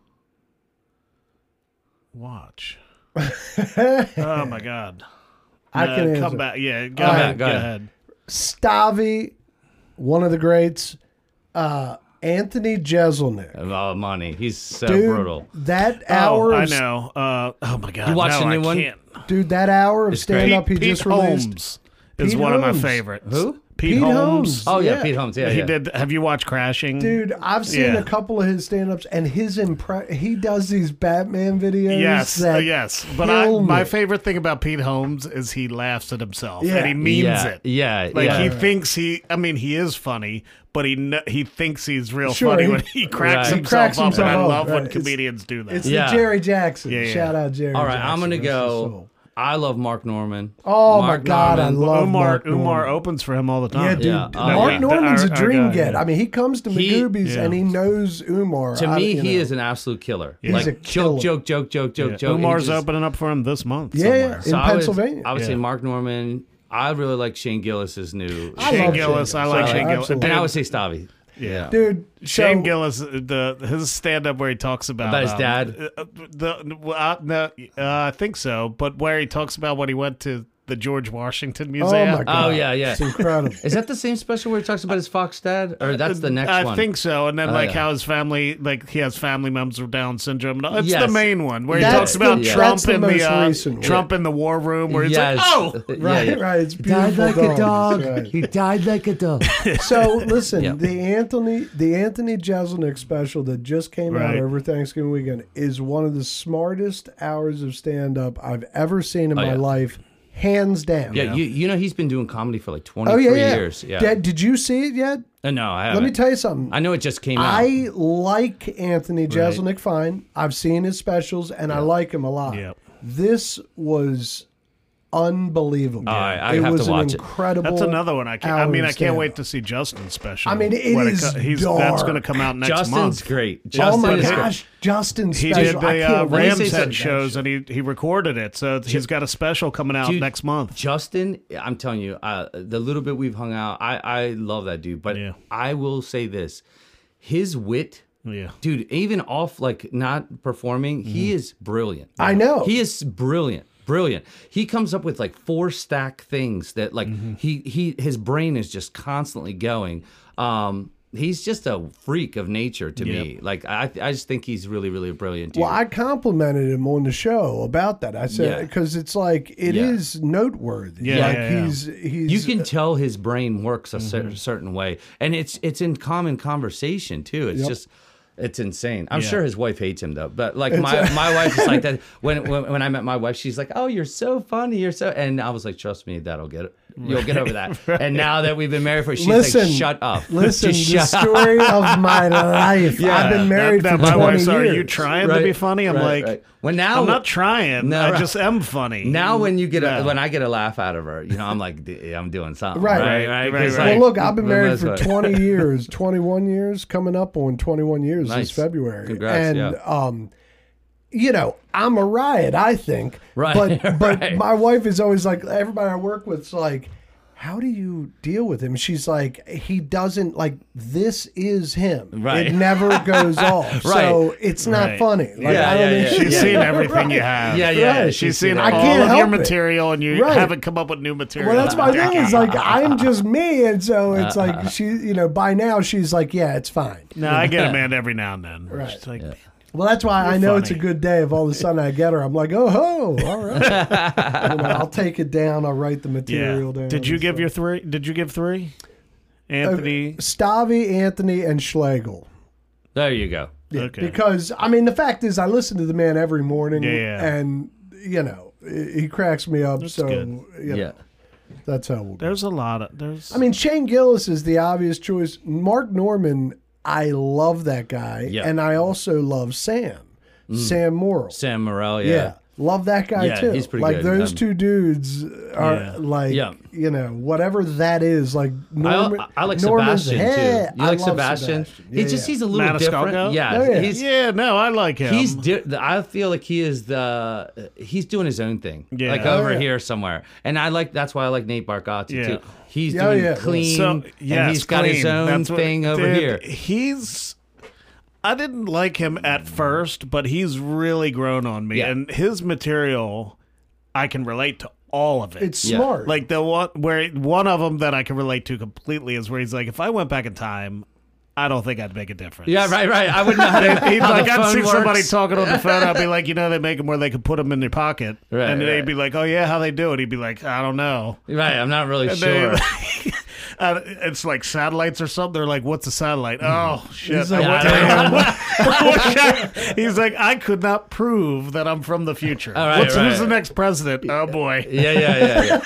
watch? Oh my God! I can answer. come back. Yeah, go All right, ahead. go Go ahead. ahead. Stavy, one of the greats. Anthony Jeselnik. Money. He's so Dude, brutal. that hour. I of, know. Oh my God! You watched no, the new I one? can't. Dude, that hour of It's great. stand up he Pete just released. Holmes is Pete one of my Holmes. favorites. Who? Pete Pete Holmes. Holmes. Oh yeah, Yeah. Pete Holmes. Yeah, He yeah. did. Have you watched Crashing? Dude, I've seen Yeah. a couple of his stand-ups, and his he does these Batman videos. Yes, that yes. But kill my me. favorite thing about Pete Holmes is he laughs at himself Yeah. and he means yeah, it. Yeah, Like yeah. he thinks I mean, he is funny, but he thinks he's real Sure, funny he- when he cracks Right. himself He cracks up. himself and I up, love when right. comedians do that. It's Yeah. the Jerry Jackson. Yeah, yeah. Shout out Jerry. All right, Jackson. I'm gonna Rest his go. soul. I love Mark Norman. Oh Mark my God, Norman. I love Mark Umar Norman. opens for him all the Yeah, time. dude. Yeah. Mark Yeah. Norman's a Our dream guy, get. yeah. I mean, he comes to He- Magoobies yeah. and he knows Umar. To me, he is an absolute killer. He's like a killer. joke. Yeah. Joke. Umar's He just- opening up for him this month. Yeah, somewhere. in I would- Pennsylvania. I would say Yeah. Mark Norman. I really like Shane Gillis's new. I Shane love Gillis. Shane I like Gillis. Shane Gillis. Absolutely. and I would say Stavy. Yeah. Dude, Shane so- Gillis, his stand up where he talks about his dad? I think so, but where he talks about when he went to the George Washington Oh Museum. my God. Oh, yeah. It's incredible. Is that the same special where he talks about his Fox dad, or that's the next I one? think so, and then Oh, like yeah. how his family, like he has family members with Down syndrome. It's Yes. the main one where he That's talks about the- Trump that's the in most the recent one. Trump in the war room, where he's Yes. like, "Oh, Right, right. It's beautiful. Right. He died like a dog. So listen, Yep. the Anthony Jeselnik special that just came out Right. over Thanksgiving weekend is one of the smartest hours of stand up I've ever seen in my yeah. life, hands down. Yeah, you know he's been doing comedy for like 23 Oh yeah. years. Yeah. Did you see it yet? No, I haven't. Let me tell you something. I know it just came out. I like Anthony Jeselnik fine. I've seen his specials and I like him a lot. Yep. This was unbelievable. I it have was to watch an it. incredible. That's another one. I hour of can't stand-up. wait to see Justin's special. I mean, it when is that's dark. going to come out next Justin's month. great. Oh Justin my is great. gosh, Justin's He special. did I the can't wait to Rams say see Head that shows, shit. and he recorded it. So he's got a special coming out Dude, next month. Justin, I'm telling you, the little bit we've hung out, I love that dude. But Yeah. I will say this, his wit, Yeah. dude, even off like not performing, he is brilliant. I know. He is brilliant. He comes up with like 4 stack things that like his brain is just constantly going. He's just a freak of nature to me. Like I just think he's really, really brilliant. Dude. Well, I complimented him on the show about that. I said Yeah. because it's like it is Yeah. noteworthy. Yeah, like yeah, yeah. he's you can tell his brain works a certain way, and it's in common conversation too. It's just. It's insane. I'm Yeah. sure his wife hates him though. But like my wife is like that. When I met my wife, she's like, "Oh, you're so funny. You're so," and I was like, "Trust me, that'll get it. You'll get over that." And now that we've been married for, she's Listen, like, "Shut up. Listen, Just the shut up." story of my life. I've been married That for my 20 wife's, years. Are you trying to be funny? I'm like, Well, now I'm not trying. No, I right. just am funny. Now when you get No. when I get a laugh out of her, I'm like, I'm doing something. Right. Right. Right. 'Cause, Well, like, look, I've been married that's for what- 20 years, 21 years, coming up on 21 years Nice. this February. Congrats, and, I'm a riot, I think. Right, But right. my wife is always like, everybody I work with's like, how do you deal with him? She's like, he doesn't, like, this is him. Right. It never goes off. So it's not funny. Like, Yeah, I don't yeah, think She's seen everything you have. Yeah. Right. She's seen I all can't of your help it. material, and you haven't come up with new material. Well, that's my thing. It's like, I'm just me. And so it's like, she, you know, by now she's like, yeah, it's fine. No, I get Amanda every now and then. Right. She's like, Well, that's why I know funny. it's a good day. If all of a sudden I get her, I'm like, oh ho, all right. You know, I'll take it down. I'll write the material down. Did you give your three? Did you give three? Anthony, Stavi, Anthony, and Schlegel. There you go. Yeah, Okay. because I mean, the fact is, I listen to the man every morning, Yeah. and you know, he cracks me up. That's so good. you know, Yeah. that's how we'll do. there's a lot of there's. I mean, Shane Gillis is the obvious choice. Mark Norman, I love that guy, Yeah. and I also love Sam Morrill. Sam Morrell, Yeah. Love that guy Yeah, too. he's pretty like good. those two dudes are Yeah. like, Yeah. you know, whatever that is. Like Norman, I like Norman's Sebastian head. too. You I like love Sebastian? Yeah, He's a little Maniscalco? different. Yeah, Oh, yeah. he's no, I like him. I feel like he's doing his own thing, Yeah. like Oh, over yeah. here somewhere. And that's why I like Nate Bargatze Yeah. too. He's Yeah, doing yeah. clean, So and he's got his clean. own That's what- thing over dude, here. I didn't like him at first, but he's really grown on me, Yeah. and his material, I can relate to all of it. It's Yeah. smart. like one of them that I can relate to completely is where he's like, if I went back in time, I don't think I'd make a difference. Yeah, right. I wouldn't know how to. He'd how like, the I'd phone see somebody works. talking on the phone. I'd be like, you know, they make them where they could put them in their pocket, Right, and right. they'd be like, oh yeah, how they do it? He'd be like, I don't know. Right, I'm not really And sure. it's like satellites or something. They're like, what's a satellite? Oh shit! He's like, He's like, I could not prove that I'm from the future. All right, Who's right. the next president? Oh boy, Yeah.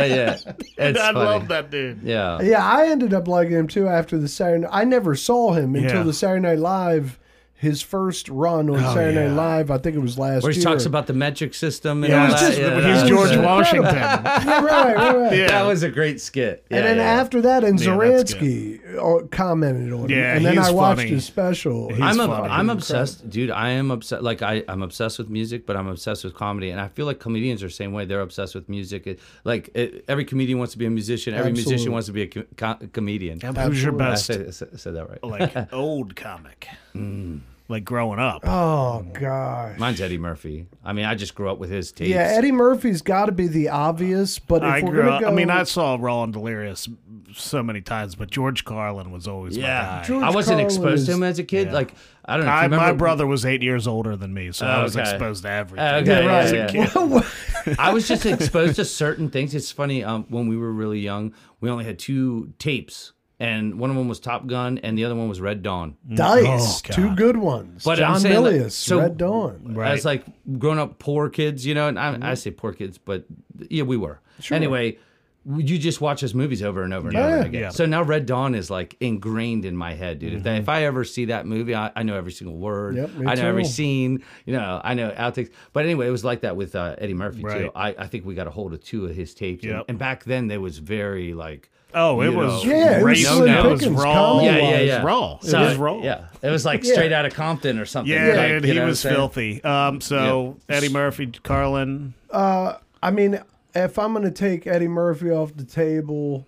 It's I funny. love that dude. Yeah. yeah, I ended up liking him too after the Saturday. I never saw him until Yeah. the Saturday Night Live. His first run on Saturday Night Live, I think it was last Where he year. talks about the metric system and Yeah, all it's that. just- Yeah, he's that George was- Washington. Yeah, right. Yeah. That was a great skit. Yeah, And then yeah. after that, and Yeah, that's Zoransky commented on Yeah, it. And then he's I watched funny. his special. I'm obsessed, dude. I am obsessed. Like I'm obsessed with music, but I'm obsessed with comedy, and I feel like comedians are the same way. They're obsessed with music. Every comedian wants to be a musician. Every Absolutely. musician wants to be a comedian. Who's your Absolutely. best I said that right. like old comic? Like growing up. Oh gosh. Mine's Eddie Murphy. I mean, I just grew up with his tapes. Yeah, Eddie Murphy's got to be the obvious, but if I we're grew gonna up. go, I mean, I saw Raw and Delirious so many times, but George Carlin was always my guy. George I wasn't Carlin exposed to is- him as a kid. Yeah. Like I don't know. If you remember, My brother was 8 years older than me, so I was Okay. exposed to everything. Okay, Yeah, right. As a yeah. kid. I was just exposed to certain things. It's funny. When we were really young, we only had 2 tapes. And one of them was Top Gun, and the other one was Red Dawn. Dice, Oh, God. two good ones. But John I'm saying, like, Milius, so- Red Dawn. Right. As like growing up poor kids, you know, and I say poor kids, but yeah, we were. Sure. Anyway, you just watch those movies over and over and Yeah. over again. Yeah. So now Red Dawn is like ingrained in my head, dude. If I ever see that movie, I know every single word. Yep, me I know every too. scene. You know, I know outtakes. But anyway, it was like that with Eddie Murphy too. Right. I think we got a hold of 2 of his tapes, Yep. and back then they was very like. Oh, it You was know. Yeah, it was racist. Slim It was Pickens raw. comedy. Yeah, was yeah, yeah. Raw. So, It was raw. Yeah, it was like Yeah. straight out of Compton or something. Yeah, like, dude, you he know was what I'm saying? filthy. So Eddie Murphy, Carlin. I mean, if I'm going to take Eddie Murphy off the table,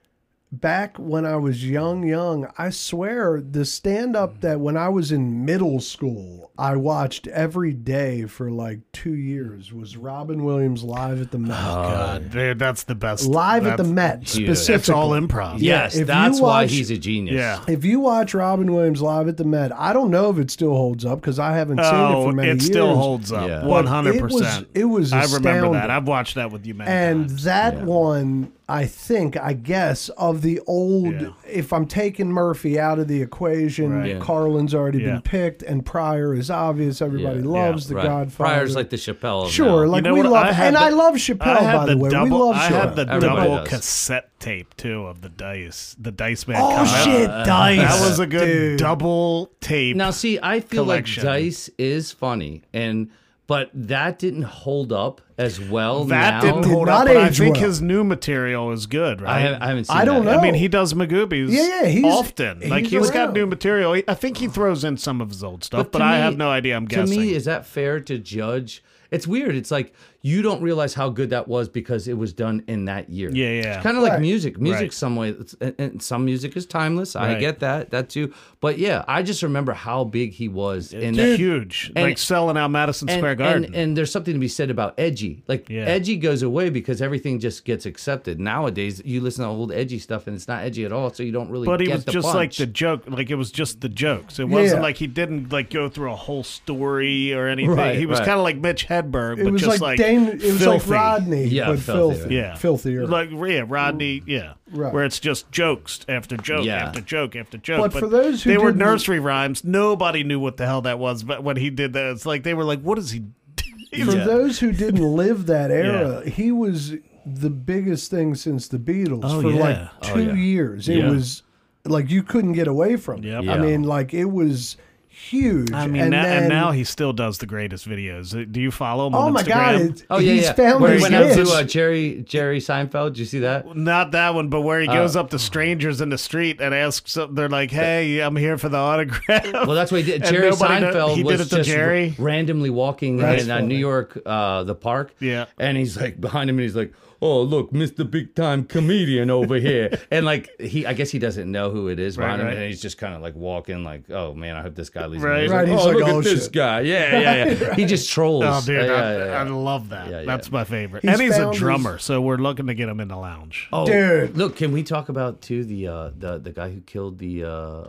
back when I was young, I swear the stand-up that when I was in middle school, I watched every day for like 2 years was Robin Williams live at the Met. God, dude, that's the best. Live at the That's- Met, huge. specifically. It's all improv. Yes, if you that's why watch- he's a genius. Yeah. If you watch Robin Williams live at the Met, I don't know if it still holds up because I haven't seen it for many years. still holds up. Yeah. 100%. It was I remember astounding. that. I've watched that with you many And times. that one, I guess, of the old, Yeah. if I'm taking Murphy out of the equation, Right. Yeah. Carlin's already Yeah. been picked, and Pryor is obvious. Everybody Yeah. loves Yeah. The Right. Godfather. Pryor's like the Chappelle. of Sure, now. like You know we what? love, I had and the- I love Chappelle, by the way. We love I had the Chappelle. Everybody double does. cassette tape too of the Dice Man. Oh, comic. shit, Dice. That was a good Dude. double tape. Now, see, I feel collection. like Dice is funny, but that didn't hold up as well. That now. didn't Did hold not up, but I age think well. his new material is good, right? I haven't seen. I don't that. know. I mean, he does Magoobies. Yeah, he's- often. Like he's he's got around. new material. I think he throws in some of his old stuff, but to I me- have no idea. I'm guessing. To me, is that fair to judge? It's weird. It's like you don't realize how good that was because it was done in that year. Yeah. It's kind of like music. Music, Right. some way, and some music is timeless. I Right. get that too. But yeah, I just remember how big he was in It's that. huge. And- Like selling out Madison Square Garden. And there's something to be said about edgy. Like Yeah. edgy goes away because everything just gets accepted. Nowadays, you listen to old edgy stuff and it's not edgy at all, so you don't really But he get was the just punch. like the joke. Like it was just the jokes. It wasn't Yeah. like he didn't like go through a whole story or anything. Right, he was right. kind of like Mitch Hedberg, It but was just like filthy. it was like Rodney, Yeah, but filthy, filthy. Yeah, Filthier. Like Rodney. Yeah, Right. where it's just jokes after joke Yeah. after joke after joke. But for those who they were didn't- nursery rhymes, nobody knew what the hell that was. But when he did that, it's like they were like, "What is he?" For those who didn't live that era, he was the biggest thing since the Beatles Oh, for yeah. like Oh, 2 yeah. years. It Yeah. was like you couldn't get away from it. Yep. I Yeah. mean, like it was huge. I mean, and now he still does the greatest videos. Do you follow him oh on my Instagram? God, Oh yeah, he's yeah. found Where he his went up niche. to Jerry Seinfeld. Did you see that? Not that one, but where he goes up to strangers in the street and asks, they're like, "Hey, I'm here for the autograph." Well, that's what he did. And Jerry nobody Seinfeld he was did it to just Jerry. randomly walking That's in funny. New York, the park. Yeah. And he's like behind him, and he's like, "Oh, look, Mr. Big Time Comedian over here." And like I guess he doesn't know who it is behind him, right. and he's just kind of like walking, like, "Oh man, I hope this guy leaves." Right. me." Right, He's he's like, like, "Oh, "Oh, look at this shit." guy." Yeah. He just trolls. Oh, dude, Yeah. I love that. Yeah, yeah. That's my favorite. He's And he's a found drummer, so we're looking to get him in the lounge. Oh, Dude. look, can we talk about too the guy who killed the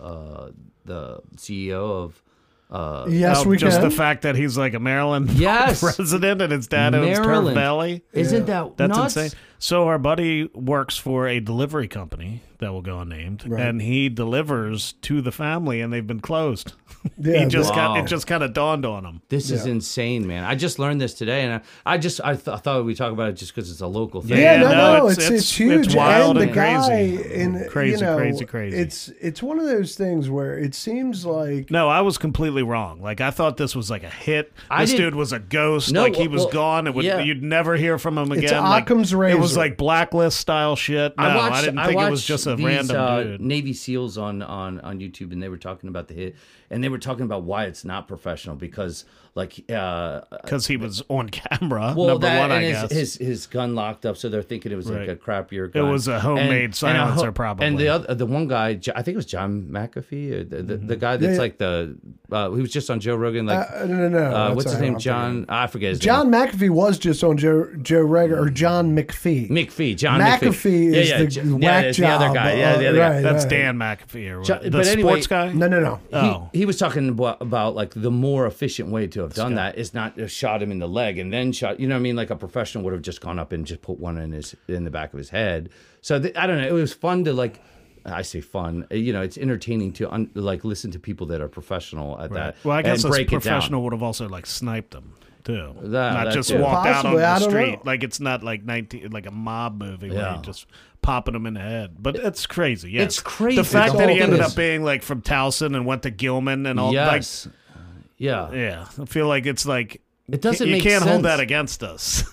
CEO of? Yes, we just can. the fact that he's like a Maryland Yes. president and his dad owns Turf Maryland. Valley. Isn't that That's nuts? insane. So our buddy works for a delivery company that will go unnamed, Right. and he delivers to the family, and they've been closed. Yeah, he just Wow. it just kind of dawned on him. This is Yeah. insane, man. I just learned this today, and I thought we'd talk about it just because it's a local thing. Yeah, Yeah, no, no, it's huge. it's wild and and the guy, crazy. in, Crazy, you know, crazy. It's one of those things where it seems like No, I was completely wrong. Like I thought this was like a hit. I This didn't- dude was a ghost. No, like he was well, gone. It would, yeah. You'd never hear from him again. It's like, Occam's It was razor. like Blacklist style shit. No, I didn't think it was just a these, random dude. Navy SEALs on YouTube, and they were talking about the hit, and they were talking about why it's not professional because like Because he was on camera. well, number that one, I and guess. his gun locked up, so they're thinking it was Right. like a crappier gun. It was a homemade silencer, probably. And the one guy, I think it was John McAfee, or the guy that's Yeah. like he was just on Joe Rogan. Like no. That's what's his all right, name? I'm John. I forget his John name. McAfee was just on Joe Rogan or John McPhee. McPhee. John McAfee is the whack it's the other job, guy. Yeah, the other guy. right. That's Dan McAfee or what? John- the but anyway- sports guy. No. Oh. He was talking about like the more efficient way to have done that is not just shot him in the leg and then shot. You know what I mean? Like a professional would have just gone up and just put one in the back of his head. So I don't know. It was fun to like. I say fun. You know, it's entertaining to like listen to people that are professional at that. Well, I guess and a break it down. professional would have also like sniped him too, not that just too. walked out on Possibly, I the don't street. know. Like it's not like like a mob movie where Yeah. you just popping him in the head. But it's crazy. Yes. It's crazy. The fact The that he whole ended thing up is- being like from Towson and went to Gilman and all. Yes. Yeah. Like, yeah, I feel like it's like. It doesn't You make can't hold sense. that against us.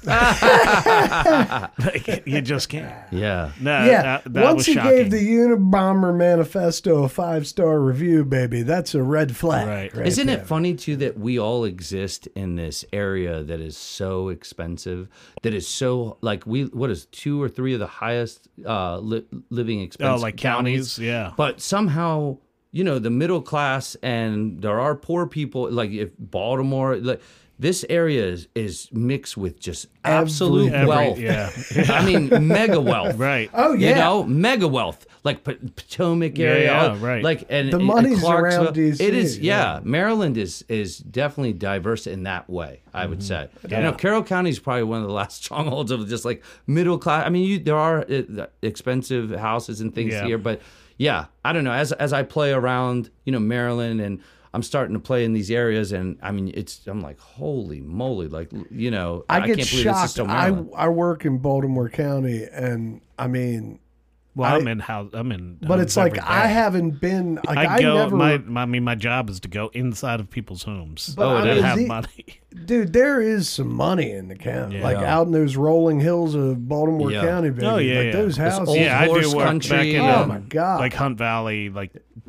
Like, you just can't. Yeah. No, Yeah, that once was he shocking. gave the Unabomber Manifesto a 5-star review, baby, that's a red flag. Right. Isn't there. it funny too that we all exist in this area that is so expensive, that is so like what is 2 or 3 of the highest living expense like counties, yeah. But somehow, you know, the middle class and there are poor people like if Baltimore, like this area is mixed with just absolute wealth. Yeah. I mean, mega wealth. Right. Oh, yeah. You know, mega wealth, like Potomac area, yeah, right. Like and The and money's Clarksville. around DC, It is, yeah. yeah. Maryland is definitely diverse in that way. I would say. Yeah. You know, Carroll County is probably one of the last strongholds of just like middle class. I mean, there are expensive houses and things Yeah. here, but yeah, I don't know. As I play around, you know, Maryland and I'm starting to play in these areas, and I mean, I'm like, holy moly, like, you know, I get can't believe this is shocked. still Maryland. I work in Baltimore County, and I mean, Well, I'm in. but it's like every day. I haven't been. Like I go. never. My job is to go inside of people's homes But I that mean, have money. Dude, there is some money in the county, Yeah. like out in those rolling hills of Baltimore Yeah. County, baby. Oh, yeah, like yeah. those This houses. old Yeah, I horse do work country, back in oh my god! like Hunt Valley, like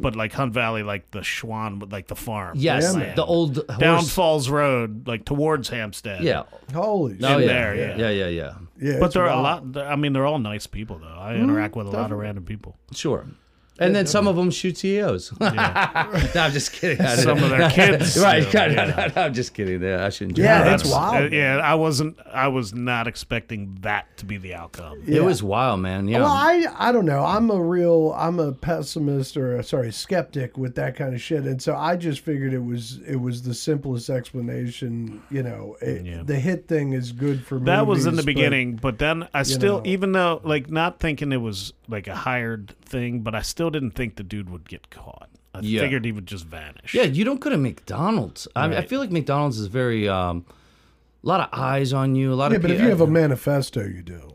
but like Hunt Valley, like the Schwann, like the farm. Yes, the old horse. Down Falls Road, like towards Hampstead. Yeah. Holy shit. Oh, yeah. There, Yeah. But there are a lot. I mean, they're all nice people, though. I interact with a lot of random people. Sure. And then some of them shoot CEOs. No, I'm just kidding. Some of their kids. Right. No, I'm just kidding. I shouldn't joke. Yeah, that's wild. I was not expecting that to be the outcome. It was wild, man. Yeah. Well, I don't know. I'm a pessimist skeptic with that kind of shit, and so I just figured it was the simplest explanation. You know, the hit thing is good for me. That was in the beginning, but then I still, even though like not thinking it was like a hired thing, but I still didn't think the dude would get caught. I figured he would just vanish. Yeah, you don't go to McDonald's. I feel like McDonald's is very a lot of eyes on you. A lot of but if you have a manifesto, you do.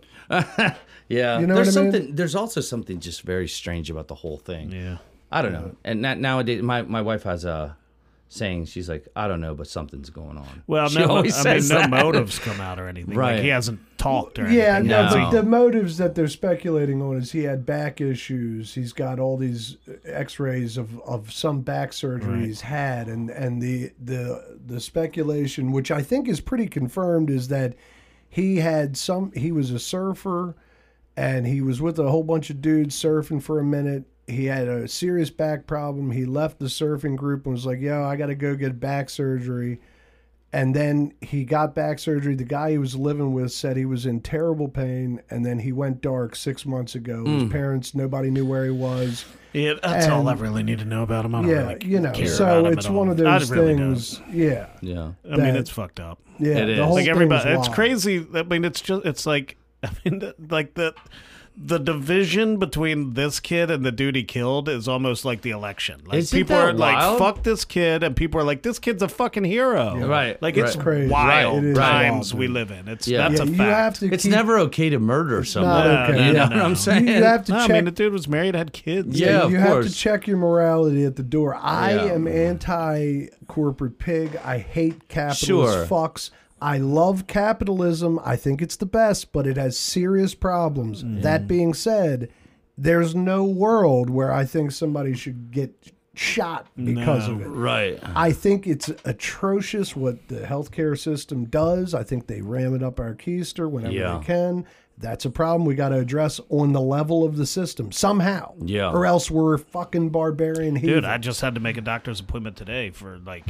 Yeah, you know there's what I mean? something. There's also something just very strange about the whole thing. Yeah, I don't know. And nowadays, my wife has a saying. She's like, I don't know, but something's going on. Well, no motives come out or anything. Right. Like he hasn't talked or yeah, anything. no, but the motives that they're speculating on is he had back issues. He's got all these X-rays of some back surgery he's had, and the speculation, which I think is pretty confirmed, is that he was a surfer, and he was with a whole bunch of dudes surfing for a minute. He had a serious back problem. He left the surfing group and was like, yo, I got to go get back surgery. And then he got back surgery. The guy he was living with said he was in terrible pain. And then he went dark 6 months ago. His parents, nobody knew where he was. Yeah, that's all I really need to know about him. I don't really care so about him it's at one all. of those really things. don't. Yeah. I mean, it's fucked up. Yeah. It is. The whole Like thing everybody, was it's wild. crazy. I mean, it's like, I mean, like the division between this kid and the dude he killed is almost like the election. Like Isn't people that are like, wild? fuck this kid, and people are like, this kid's a fucking hero. Right, Like it's right. Crazy. wild It is times wild, we dude. live in. It's Yeah. that's Yeah, a you fact. have to It's keep, never okay to murder someone. not okay. You know No. what I'm saying? You have to No, check. I mean, the dude was married, had kids. Yeah, of you have course. to check your morality at the door. I Yeah. am anti-corporate pig. I hate capitalist Sure. fucks. I love capitalism. I think it's the best, but it has serious problems. That being said, there's no world where I think somebody should get shot because of it. Right. I think it's atrocious what the healthcare system does. I think they ram it up our keister whenever Yeah. they can. That's a problem we got to address on the level of the system somehow. Yeah. Or else we're fucking barbarian heathens. Dude, I just had to make a doctor's appointment today for like,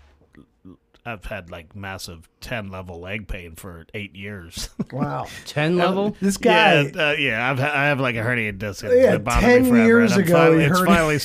I've had like massive 10-level leg pain for 8 years. Wow. 10 level? This guy. I have like a herniated disc. Yeah, It's bothered 10 me forever, years and I'm ago, finally, he it's heard finally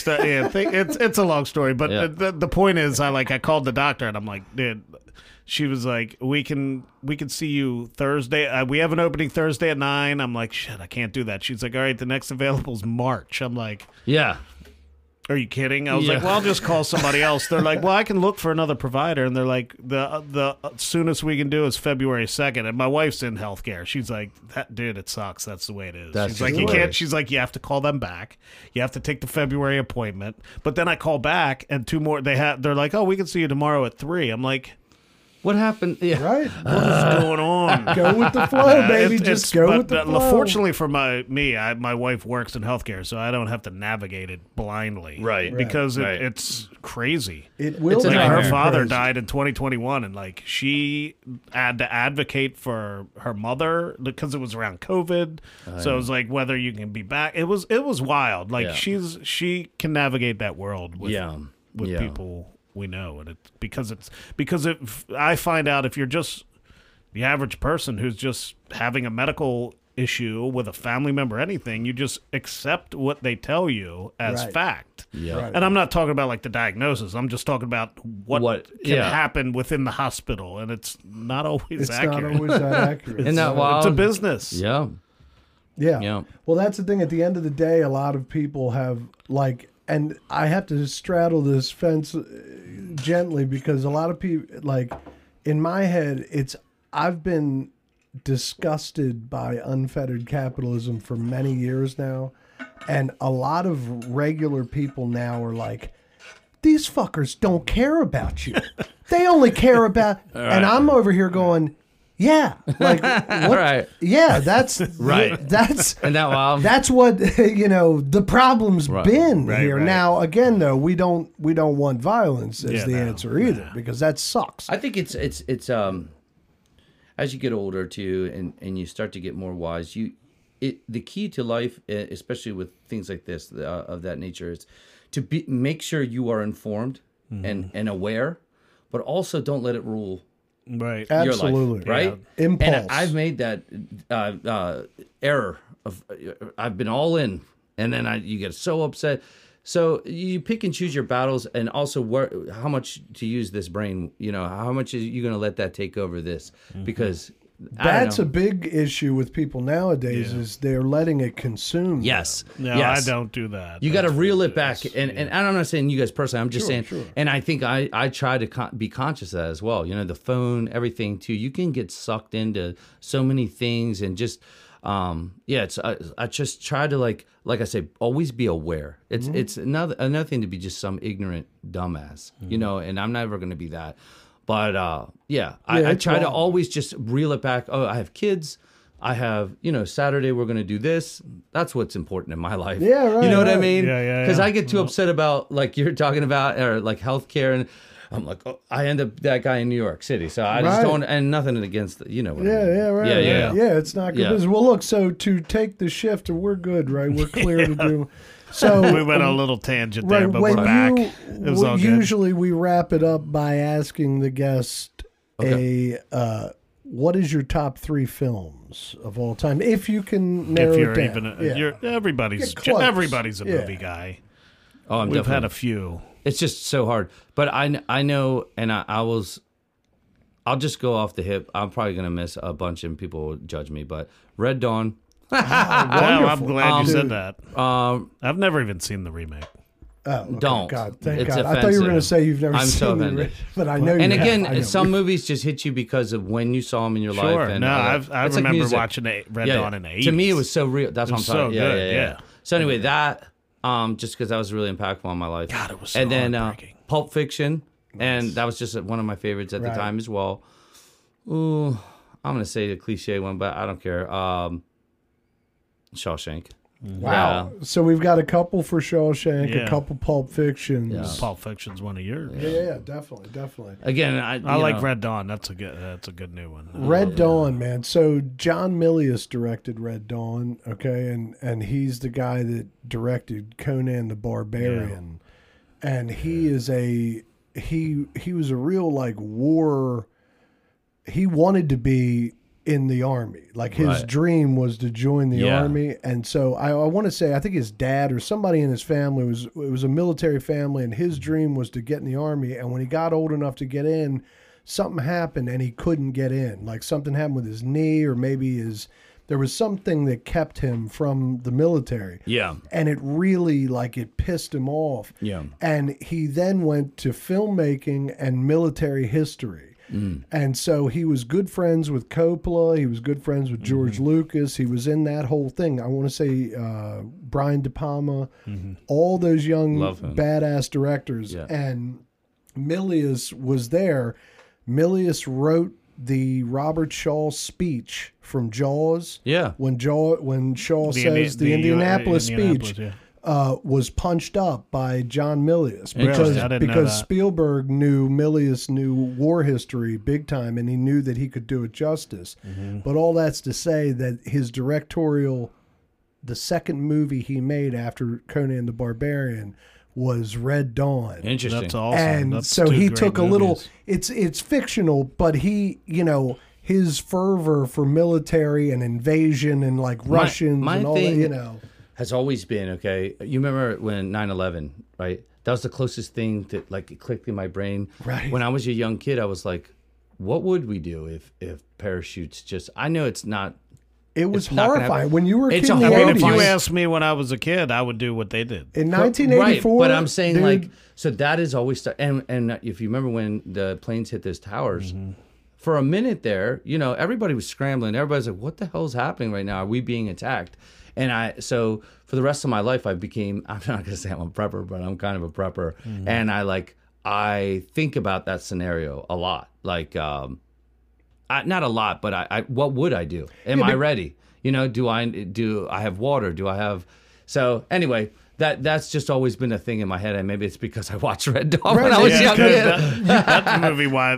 it's a long story, but Yeah. the point is, I called the doctor and I'm like, dude. She was like, we can see you Thursday. We have an opening Thursday at 9. I'm like, shit, I can't do that. She's like, all right, the next available is March. I'm like, Yeah. are you kidding? I was Yeah. like, well, I'll just call somebody else. They're like, well, I can look for another provider. And they're like, the soonest we can do is February 2nd. And my wife's in healthcare. She's like, dude, it sucks. That's the way it is. That's She's like, the you way. can't. She's like, you have to call them back. You have to take the February appointment. But then I call back and 2 more. They're like, oh, we can see you tomorrow at 3. I'm like, What happened? Yeah. Right? what is going on? Go with the flow, baby. Just go with the flow. Fortunately for my wife works in healthcare, so I don't have to navigate it blindly. Right. Because Right. it's crazy. It will It's a be Like her nightmare. father crazy. died in 2021, and like she had to advocate for her mother because it was around COVID. So it was like whether you can be back. It was wild. Like Yeah. she can navigate that world with Yeah. people we know, and it's because I find out if you're just the average person who's just having a medical issue with a family member, anything, you just accept what they tell you as Right. fact. Yeah. Right. And I'm not talking about like the diagnosis. I'm just talking about what can yeah. happen within the hospital, and it's not always It's accurate. not always that accurate. Isn't that wild? It's a business. Yeah. Yeah. Yeah. Well, that's the thing. At the end of the day, a lot of people have like, and I have to straddle this fence gently because a lot of people, like, in my head, I've been disgusted by unfettered capitalism for many years now. And a lot of regular people now are like, these fuckers don't care about you. They only care about, and I'm over here going, Yeah, like what? Right. Yeah, that's Right. That's And that wild. that's what the problem's been here. right. Now again, though, we don't want violence as Yeah, the no, answer either, because that sucks. I think it's as you get older too, and you start to get more wise. The key to life, especially with things like this of that nature, is to make sure you are informed and aware, but also don't let it rule Right. Absolutely. your life, right? Yeah. Impulse. And I've made that error of I've been all in, and then you get so upset. So you pick and choose your battles, and also how much to use this brain. How much is you going to let that take over this? Because that's a big issue with people nowadays is they're letting it consume. Yes. No, yes. I don't do that. You got to reel it back, and I'm not saying you guys personally. I'm just saying, sure. and I think I try to be conscious of that as well. The phone, everything too. You can get sucked into so many things, and just I just try to like I say, always be aware. It's another thing to be just some ignorant dumbass, and I'm never going to be that. But I try to always just reel it back. Oh, I have kids. I have, Saturday we're going to do this. That's what's important in my life. Yeah, right. You know what I mean? Yeah. Because I get too upset about, like you're talking about, or like healthcare, and I'm like, I end up that guy in New York City. So I just don't, and nothing against, what I mean. Right. Yeah. Yeah, it's not good business. Well, look, so to take the shift, we're good, right? We're clear to do. So we went on a little tangent there, but we're back. It was all good. Usually we wrap it up by asking the guest what is your top 3 films of all time, if you can narrow it down. Everybody's a movie guy. Oh, We've had a few. It's just so hard, but I know, and I'll just go off the hip. I'm probably gonna miss a bunch, and people will judge me. But Red Dawn. I'm glad you said that. I've never even seen the remake. Oh, okay. Don't. God, thank It's God. I thought you were going to say you've never I'm seen so the offended. but I know you And have. again, I know. some movies just hit you because of when you saw them in your life. Sure. And, No, I it's like remember music. watching Red Dawn in the 80s. To me, it was so real. That's what I'm so talking about. good, Yeah. So anyway, that just because that was really impactful on my life. God, it was so And then heartbreaking. Pulp Fiction, and that was just one of my favorites at the time as well. Ooh, I'm going to say the cliche one, but I don't care. Shawshank. Wow. Yeah. So we've got a couple for Shawshank, a couple Pulp Fictions. Yeah. Pulp Fiction's one of yours. Yeah, definitely. Again, I like Red Dawn. That's a good new one. Red Dawn, man. So John Milius directed Red Dawn, okay, and he's the guy that directed Conan the Barbarian. Yeah. And he is he was a real war. He wanted to be in the army. Like his dream was to join the army. And so I want to say, I think his dad or somebody in his family it was a military family, and his dream was to get in the army. And when he got old enough to get in, something happened and he couldn't get in. Like something happened with his knee, or maybe there was something that kept him from the military. Yeah. And it really it pissed him off. Yeah. And he then went to filmmaking and military history. And so he was good friends with Coppola. He was good friends with George Lucas. He was in that whole thing. I want to say Brian De Palma, all those young badass directors. Yeah. And Milius was there. Milius wrote the Robert Shaw speech from Jaws. Yeah. When Shaw says the Indianapolis speech. Yeah. Was punched up by John Milius because Spielberg Milius knew war history big time, and he knew that he could do it justice. But all that's to say that his directorial, the second movie he made after Conan the Barbarian, was Red Dawn. Interesting. That's awesome. And that's so he took a little. movies. It's fictional, but he his fervor for military and invasion and Russians my and all thing, that, has always been, okay, you remember when 9/11, right? That was the closest thing that it clicked in my brain. Right. When I was a young kid, I was like, what would we do if parachutes just, I know it's not. It was horrifying. When you were a kid It's in the horrifying. 80s. If you asked me when I was a kid, I would do what they did. In 1984. Right, but I'm saying dude, so that is always, and if you remember when the planes hit those towers, for a minute there, everybody was scrambling. Everybody's like, what the hell is happening right now? Are we being attacked? And so for the rest of my life, I'm not going to say I'm a prepper, but I'm kind of a prepper. And I think about that scenario a lot. not a lot, but I what would I do? Am I ready? You know, do I have water? Do I have? So anyway, that's just always been a thing in my head, and maybe it's because I watched Red Dawn when I was younger. That movie. Why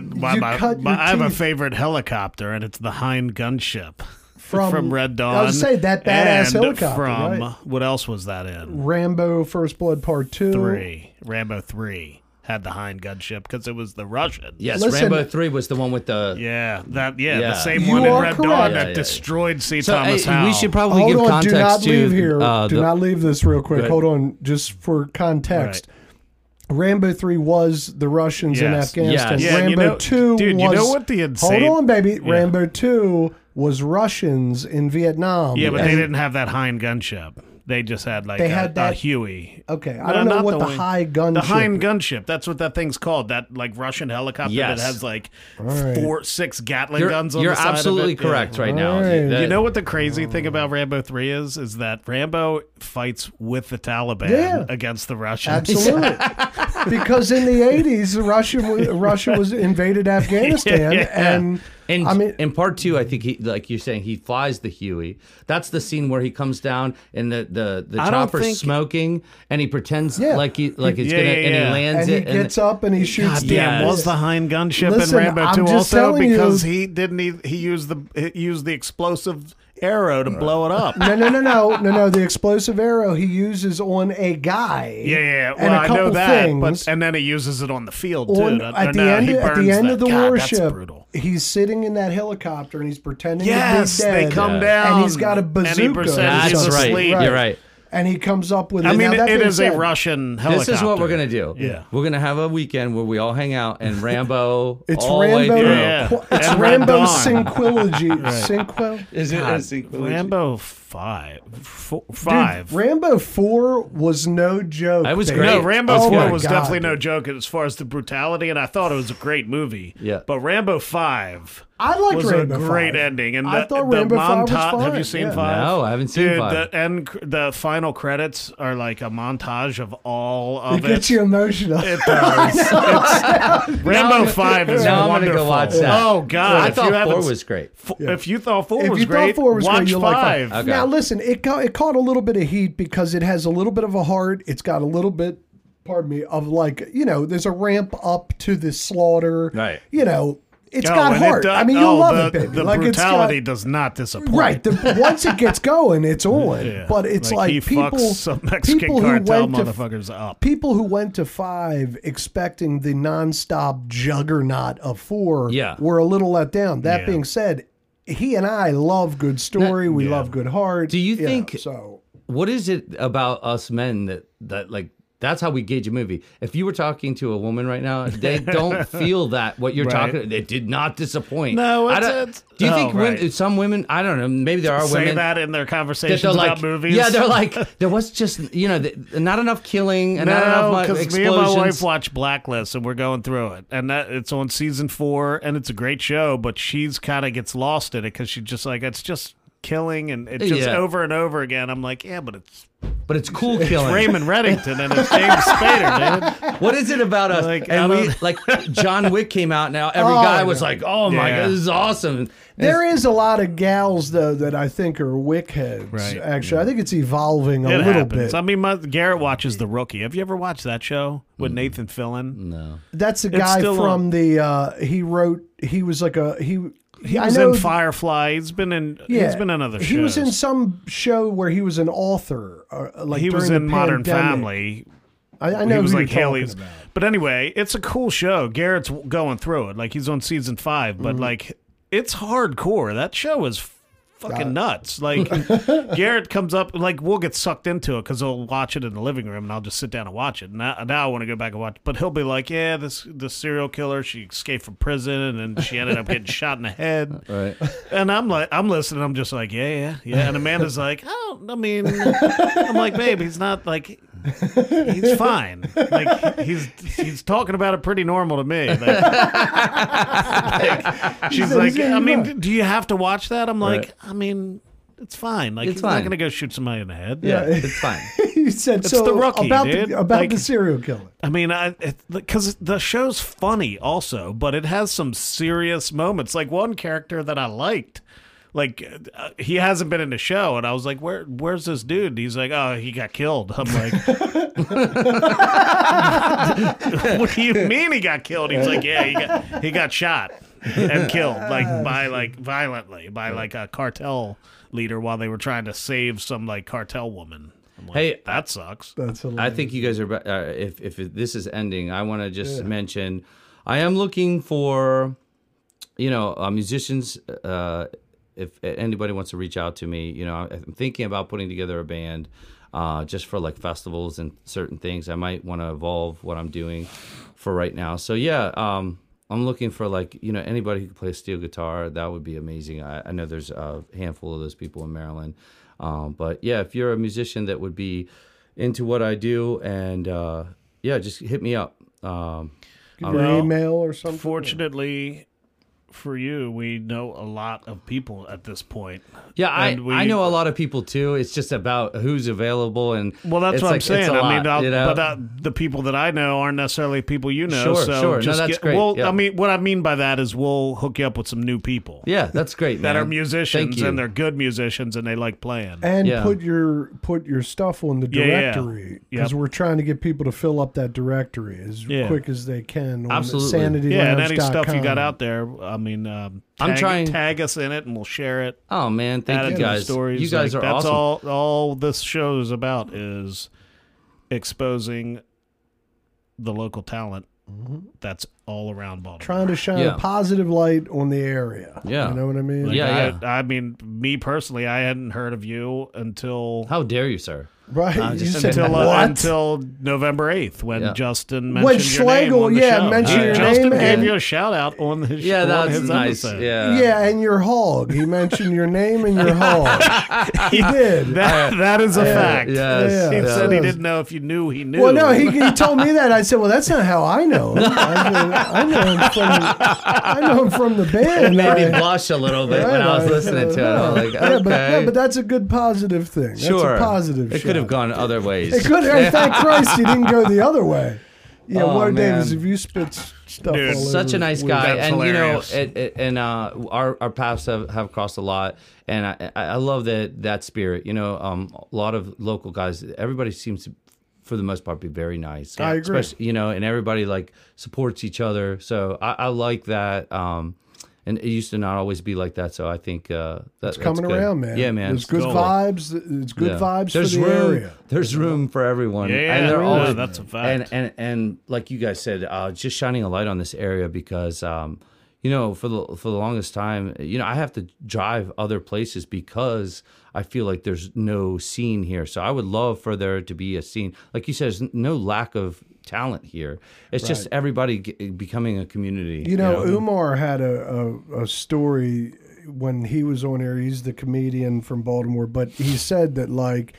I have a favorite helicopter, and it's the Hind gunship. From Red Dawn. I was going to say, that badass helicopter. From, right? What else was that in? Rambo First Blood Part 2. Rambo 3 had the Hind gunship because it was the Russian. Yes, listen, Rambo 3 was the one with the... the same one in Red Dawn that destroyed C. Thomas Howell. We should probably give context do not to... leave here. Do not leave this real quick. Hold on, just for context. Right. Rambo 3 was the Russians in Afghanistan. Yeah, Rambo 2 was... Dude, you know what the insane... Hold on, baby. Yeah. Rambo 2... was Russians in Vietnam. Yeah, but they didn't have that Hind gunship. They just had a Huey. Okay, I don't know what the Hind gunship. The Hind gunship. That's what that thing's called. That like Russian helicopter that has like 6 Gatling guns on the side of it. You're absolutely correct right now. You know what the crazy thing about Rambo 3 is that Rambo fights with the Taliban against the Russians. Absolutely. Because in the 80s, Russia was invaded Afghanistan and I mean, in part 2, I think he, like you're saying, he flies the Huey. That's the scene where he comes down and the chopper's smoking, and he pretends like it's gonna, and he lands and he gets up and he shoots. God damn, was the Hind gunship in Rambo 2 also because he used the explosive arrow to blow it up. No. The explosive arrow he uses on a guy. Yeah. Well, I know that, but and then he uses it on the field too. At the end of the warship, he's sitting in that helicopter and he's pretending to be dead. They come down and he's got a bazooka. That's right. You're right. And he comes up with. I mean, it is a Russian helicopter. This is what we're gonna do. Yeah, we're gonna have a weekend where we all hang out and Rambo. It's all Rambo. The way it's and Rambo Synquilogy. Synquil. Is it Synquilogy? Rambo 5. Dude, Rambo 4 was no joke. That was great. No, Rambo 4 was definitely no joke as far as the brutality, and I thought it was a great movie. Yeah, but Rambo 5. I liked was Rambo a great 5. ending, and I thought Rambo 5 was fine. Have you seen 5? No, I haven't seen 5. The final credits are like a montage of all of it. It gets you emotional. It does. Rambo 5 is now wonderful. I'm gonna go watch that. Oh God, I thought 4 was great. If you thought 4 was great, watch 5. Okay. Now listen, it caught a little bit of heat because it has a little bit of a heart. It's got a little bit, of like, there's a ramp up to the slaughter. Right. It's got heart. I mean, you'll love it, baby. The brutality does not disappoint. Right. Once it gets going, it's on. Yeah. But it's like he people, fucks some Mexican cartel motherfuckers up. People who went to 5 expecting the nonstop juggernaut of 4 were a little let down. That being said, he and I love good story. We love good heart. Do you think so? What is it about us men that like? That's how we gauge a movie. If you were talking to a woman right now, they don't feel that what you're talking. It did not disappoint. No, do you think some women? I don't know. Maybe there are women say that in their conversations about movies. Yeah, they're like, there was just not enough killing and not enough explosions. Me and my wife watch Blacklist and we're going through it, and it's on season 4, and it's a great show. But she's kind of gets lost in it because she's just like, it's just killing and it's just over and over again. I'm like, but it's cool killing. It's Raymond Reddington and it's James Spader, dude. What is it about us? Like John Wick came out now. Every guy was like, "Oh my god, this is awesome." There is a lot of gals though that I think are Wick heads. Right. Actually, I think it's evolving a little bit. I mean, Garrett watches The Rookie. Have you ever watched that show with Nathan Fillion? No. That's the guy from the. He was like a He was in Firefly. He's been in other shows. He was in some show where he was an author. He was in Modern Family. I know he was who like you're Haley's. talking about. But anyway, it's a cool show. Garrett's going through it. Like he's on season 5, but like it's hardcore. That show is fucking nuts. Like Garrett comes up, like we'll get sucked into it because he'll watch it in the living room, and I'll just sit down and watch it. Now I want to go back and watch. But he'll be like, "Yeah, this serial killer. She escaped from prison, and then she ended up getting shot in the head." Right. And I'm listening. I'm just like, yeah. And Amanda's like, "Oh, I mean," I'm like, "Babe, he's not like." He's fine. Like he's talking about it pretty normal to me. She's like, I mean, do you have to watch that? I'm like, I mean, It's fine. Like, It's he's fine. not going to go shoot somebody in the head. Yeah, it's fine. You said It's so The Rookie, about dude. about the serial killer. I mean, because the show's funny also, but it has some serious moments. Like one character that I liked, like he hasn't been in the show, and I was like, "Where's this dude?" And he's like, "Oh, he got killed." I'm like, "What do you mean he got killed?" He's like, "Yeah, he got shot and killed, violently by like a cartel leader while they were trying to save some like cartel woman." I'm like, Hey, that sucks. That's hilarious. I think you guys are. If this is ending, I want to just mention, I am looking for, musicians. If anybody wants to reach out to me, I'm thinking about putting together a band, just for like festivals and certain things. I might want to evolve what I'm doing for right now. So yeah, I'm looking for like anybody who can play a steel guitar. That would be amazing. I know there's a handful of those people in Maryland. But yeah, if you're a musician that would be into what I do, and just hit me up. Give your email or something. Fortunately for you, we know a lot of people at this point. Yeah, I know a lot of people too. It's just about who's available, and well, that's it's what like, I'm saying. it's a lot, but the people that I know aren't necessarily people you know. Sure, so sure. Just No, that's great. Well, Yeah. I mean, what I mean by that is we'll hook you up with some new people. Yeah, that's great, man. That are musicians, Thank you. and they're good musicians, and they like playing. And Yeah. put your stuff on the directory because we're trying to get people to fill up that directory as quick as they can. On Absolutely. SanityLounge.com. Yeah, and any stuff you got out there, I mean, I'm trying. Tag us in it, and we'll share it. Oh man, thank Add you it to the guys. stories. You guys Like, are that's awesome. all this show is about is exposing the local talent that's all around Baltimore. Trying to shine Yeah. a positive light on the area. Yeah. You know what I mean? Like, Yeah. I mean, me personally, I hadn't heard of you until How dare you, sir? Right. You just said until, what? until November 8th when Yeah. Justin When mentioned your name Schlegel, on the yeah, show. mentioned your Justin name gave and- you a shout out on his Yeah, on that's his nice. episode. Yeah. And your hog. He mentioned your name and your hog. He did. That is a fact. Yes. He Yeah. said he Yes. didn't know if you knew he knew. Well, no, he told me that. I said, "Well, that's not how I know him. I know him from the band." It made me blush a little bit when I was listening to it. I was like, okay. but that's a good positive thing. Sure. That's a positive. It could have shot. gone other ways. It could. Thank Christ he didn't go the other way. Yeah, Oh, Ward man. Davis, if you spit stuff Dude, all Such over a nice we- guy, That's and hilarious. our paths have crossed a lot, and I love that spirit. A lot of local guys, everybody seems to, for the most part, be very nice. I agree. Especially, and everybody like supports each other. So I like that. And it used to not always be like that. So I think that's coming good. around, man. Yeah, man. There's good cool. vibes. It's good Yeah. vibes There's for the room, area. There's room for everyone. Yeah, and they're no, always, that's a fact. And like you guys said, just shining a light on this area because for the longest time, I have to drive other places because I feel like there's no scene here. So I would love for there to be a scene. Like you said, there's no lack of talent here. It's just everybody becoming a community. Umar had a story when he was on air. He's the comedian from Baltimore, but he said that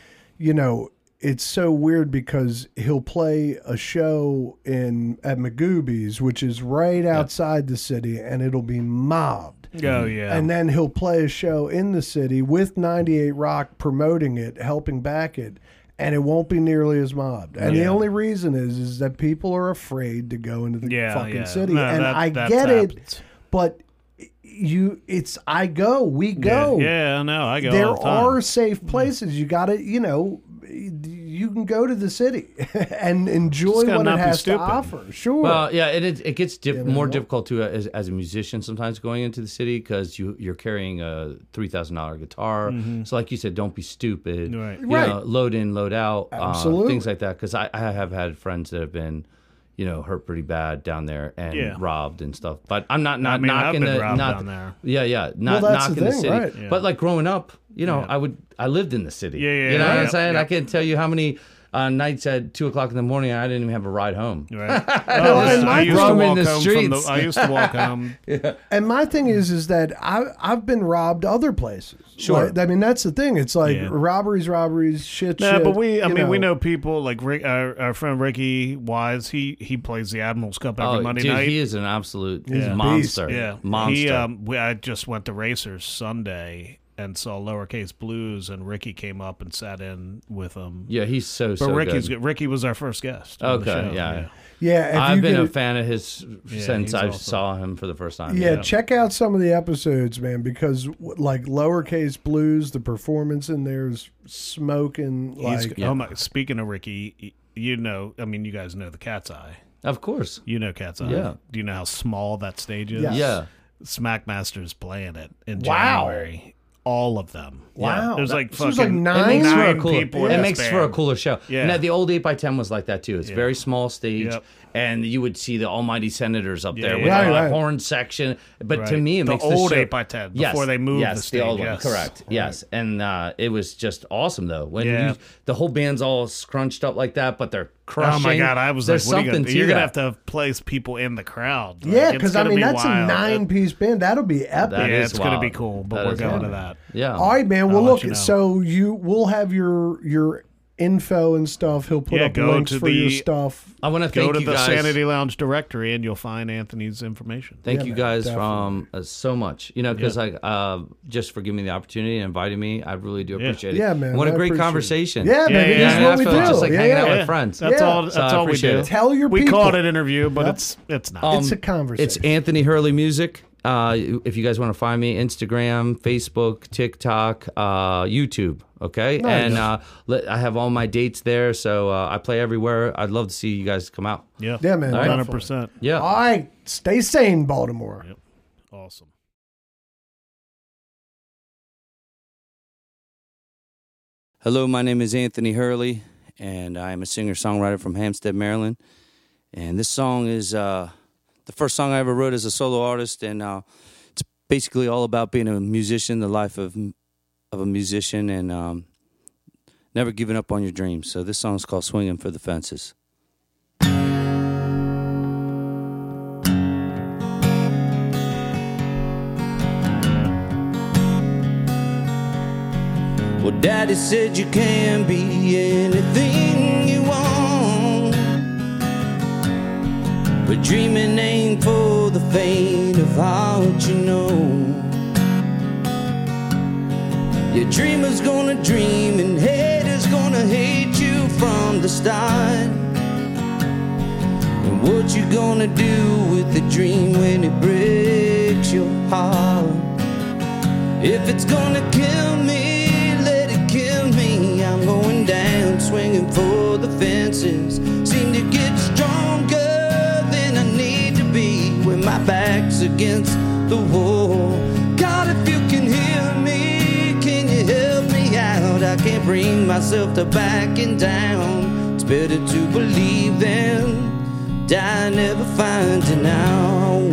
it's so weird because he'll play a show at Magooby's, which is right outside the city, and it'll be mobbed. Oh, yeah. And then he'll play a show in the city with 98 Rock promoting it, helping back it, and it won't be nearly as mobbed. And the only reason is that people are afraid to go into the fucking city. No, and I that get happens. it, but I go, we go. Yeah, I know. I go There all the time. are safe places. You got to, you can go to the city and enjoy Just gotta what not it be has to stupid. offer. Sure. Well, yeah, it gets more difficult too as a musician sometimes going into the city because you're carrying a $3,000 guitar. So, like you said, don't be stupid. Right. Load in, load out, Absolutely. things like that. Because I have had friends that have been, hurt pretty bad down there and robbed and stuff. But I'm not I've knocking been the robbed not down there. not that's knocking the the thing, city. right. Yeah. But like growing up, I lived in the city. Yeah, You know what I'm yep, saying? yep. I can't tell you how many nights at 2:00 in the morning I didn't even have a ride home. Right. and I used to roaming walk the home streets. I used to walk home. And my thing is that I've been robbed other places. Sure. Right? I mean, that's the thing. It's like Yeah. robberies, shit. No, shit, but we know people like Rick, our friend Ricky Wise. He plays the Admirals Cup every Monday dude, night. he is an absolute He's a monster. Yeah, Monster. I just went to Racers Sunday, and saw Lowercase Blues, and Ricky came up and sat in with them. Yeah, he's so Ricky's good. Ricky was our first guest. Okay, yeah. Yeah, I've been a fan of his since I saw him for the first time. Yeah, check out some of the episodes, man, because like Lowercase Blues, the performance in there is smoking. Speaking of Ricky, you guys know the Cat's Eye. Of course. You know Cat's Eye. Yeah. Do you know how small that stage is? Yes. Yeah. Smackmaster's playing it in January. All of them. Wow. There's like There's fucking like nine people. It makes for a cooler show. Yeah. Now, the old 8x10 was like that too. It's very small stage. Yep. And you would see the almighty senators up there with Right. the horn section. But Right. to me, it makes the old show, 8x10 before they moved the stage. old one. Yes. Correct. Yes. And it was just awesome though. When the whole band's all scrunched up like that, but they're crushing. Oh my God! I was There's like, something you're to gonna that. have to place people in the crowd. Like, Yeah, it's because gonna be that's wild. a 9-piece band. That'll be epic. That Yeah, is it's gonna be wild. cool. But That we're is going wild. to that. Yeah. All right, man. Well, I'll let look, you know. so we'll have your info and stuff. He'll put up go links to for your the- stuff. I want to Go thank to you the guys. Sanity Lounge directory and you'll find Anthony's information. Thank Yeah, you man, guys definitely. from so much. Because just for giving me the opportunity and inviting me. I really do appreciate it. Yeah, man, And what a I great appreciate it. conversation. Yeah, man. It is yeah, what we do. Nashville, just like hanging out yeah. with friends. That's Yeah. all. So That's I all we appreciate do. it. Tell your we people. call it an interview, but Yep. it's not. It's a conversation. It's Anthony Hurley Music. If you guys want to find me, Instagram, Facebook, TikTok, YouTube. Okay, Nice. and I have all my dates there, so I play everywhere. I'd love to see you guys come out. Yeah, Yeah, man, 100%. Yeah. All right. Stay sane, Baltimore. Yep. Awesome. Hello, my name is Anthony Hurley, and I am a singer-songwriter from Hampstead, Maryland. And this song is the first song I ever wrote as a solo artist, and it's basically all about being a musician, the life of a musician, and never giving up on your dreams. So this song is called Swinging for the Fences. Well, Daddy said you can be anything you want, but dreaming ain't for the faint of heart, you know. Your dreamer's gonna dream and haters gonna hate you from the start. And what you gonna do with the dream when it breaks your heart? If it's gonna kill me, I'm going down, swinging for the fences. Seem to get stronger than I need to be when my back's against the wall. God, if you can hear me, can you help me out? I can't bring myself to backing down. It's better to believe than die never finding out.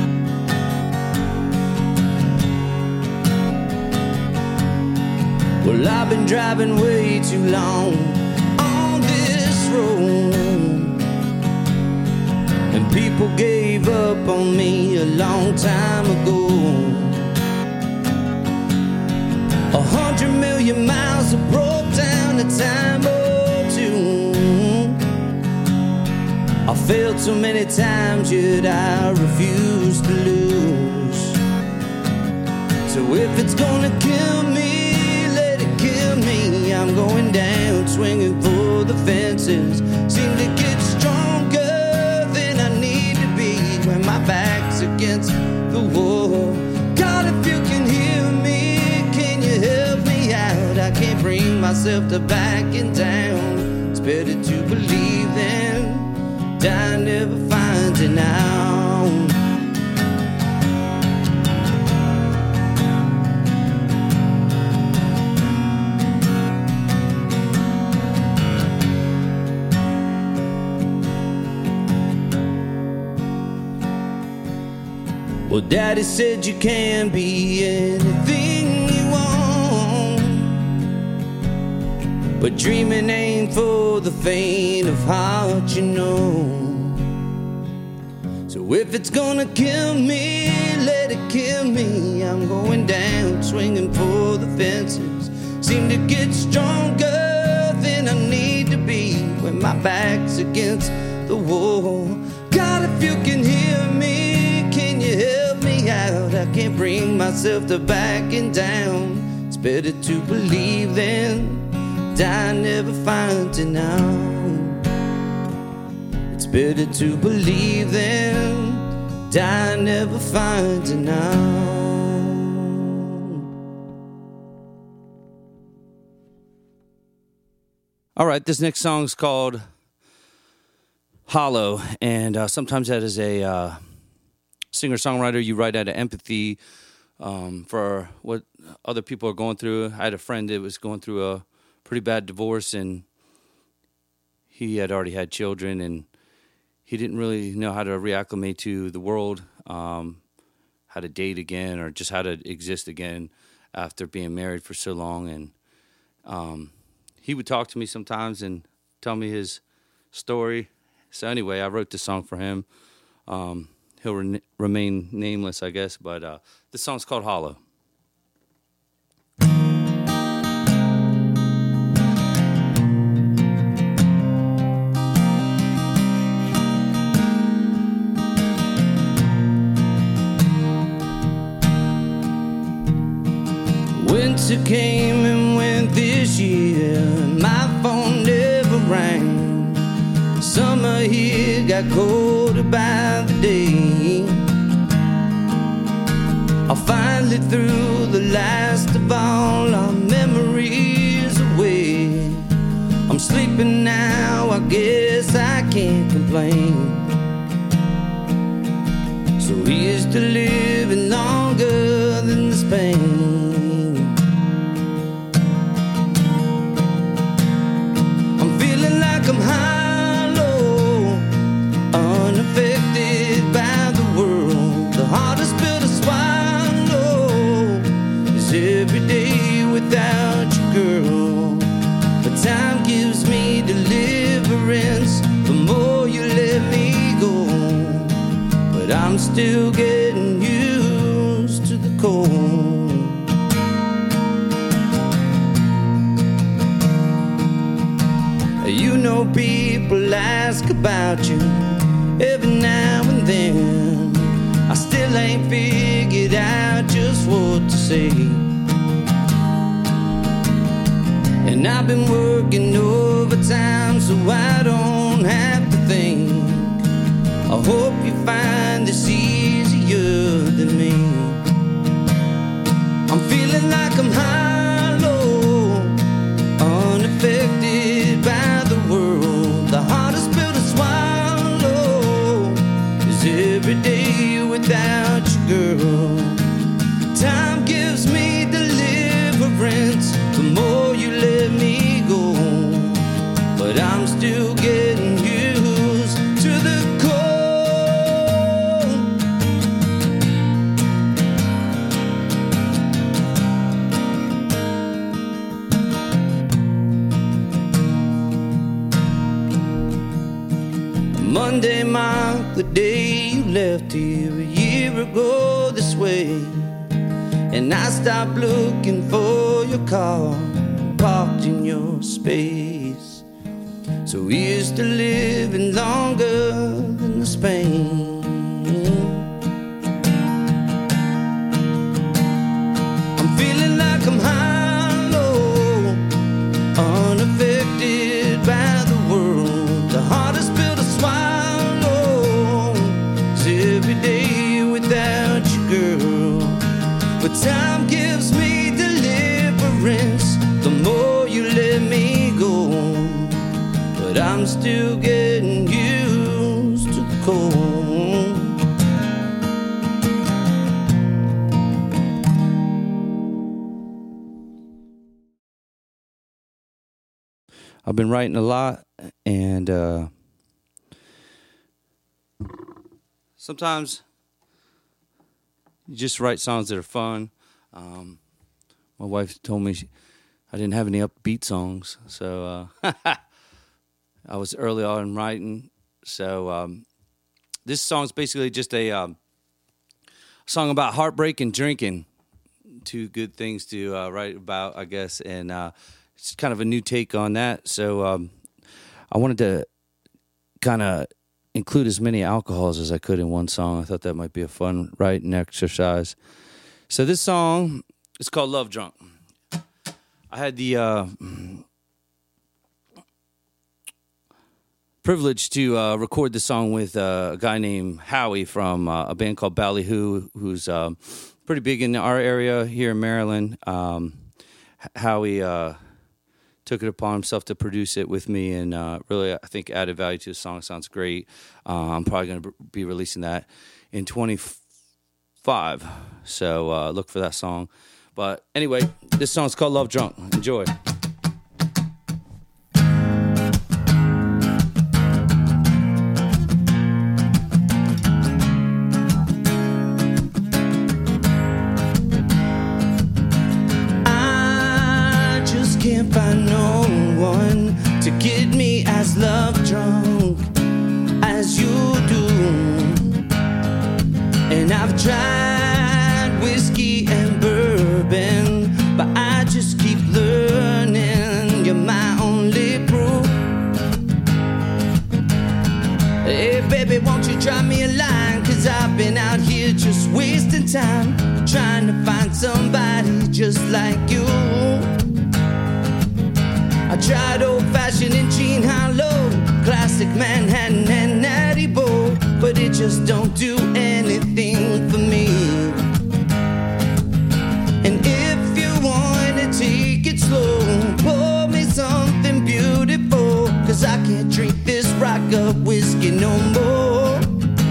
Well, I've been driving way too long on this road, and people gave up on me a long time ago. 100 million miles I broke down a time or two. I failed so many times, yet I refuse to lose. So if it's gonna kill me, I'm going down, swinging for the fences. Seem to get stronger than I need to be when my back's against the wall. God, if you can hear me, can you help me out? I can't bring myself to backing down. It's better to believe than die never finding out. Well, Daddy said you can be anything you want, but dreaming ain't for the faint of heart, you know. So if it's gonna kill me, let it kill me. I'm going down, swinging for the fences. Seem to get stronger than I need to be when my back's against the wall. God, if you can hear me, can you help me out? I can't bring myself to backing down. better to believe than die never finding out. It's better to believe than die never finding out. All right, this next song is called Hollow, and sometimes that is a singer-songwriter. You write out of empathy for what other people are going through. I had a friend that was going through a pretty bad divorce, and he had already had children, and he didn't really know how to reacclimate to the world, how to date again, or just how to exist again after being married for so long. And he would talk to me sometimes and tell me his story. So anyway, I wrote this song for him. He'll remain nameless, I guess, but this song's called Hollow. Winter came and went this year, my phone never rang. Summer here got colder by the day. I finally threw the last of all our memories away. I'm sleeping now, I guess I can't complain. So here's to living longer than this pain. I'm hollow, unaffected by the world. The hardest pill to swallow is every day without you, girl. But time gives me deliverance the more you let me go. But I'm still getting used to the cold. You know people ask about you every now and then. I still ain't figured out just what to say. And I've been working overtime so I don't have to think. I hope you find this easier than me. I'm feeling like I'm hollow, unaffected by the world. The hardest pill to swallow is every day without you, girl. Time gives me deliverance the more you let me go. But I'm still getting used to the cold. Monday marked the day you left here a year ago this way. And I stopped looking for your car parked in your space. So here's to living longer than the Spain. I'm feeling like I'm hollow, unaffected by the world. The hardest pill to swallow is every day without you, girl. But time gives me deliverance the more you let me go. But I'm still getting used to the cold. I've been writing a lot, and sometimes you just write songs that are fun. My wife told me I didn't have any upbeat songs, so I was early on writing. So this song's basically just a song about heartbreak and drinking. Two good things to write about, I guess, and it's kind of a new take on that. So I wanted to kind of include as many alcohols as I could in one song. I thought that might be a fun writing exercise. So this song is called Love Drunk. I had the privilege to record the song with a guy named Howie from a band called Ballyhoo, who's pretty big in our area here in Maryland. Howie took it upon himself to produce it with me, and really, I think, added value to the song. It sounds great. I'm probably going to be releasing that in 25, so look for that song. But anyway, this song's called Love Drunk. Enjoy. Can't find no one to get me as love drunk as you do. And I've tried whiskey and bourbon, but I just keep learning you're my only proof. Hey baby, won't you drop me a line? 'Cause I've been out here just wasting time, trying to find somebody just like you. I tried old-fashioned and Gene Hollow, classic Manhattan and Natty Boh, but it just don't do anything for me. And if you wanna take it slow, pour me something beautiful, 'cause I can't drink this rock-up whiskey no more.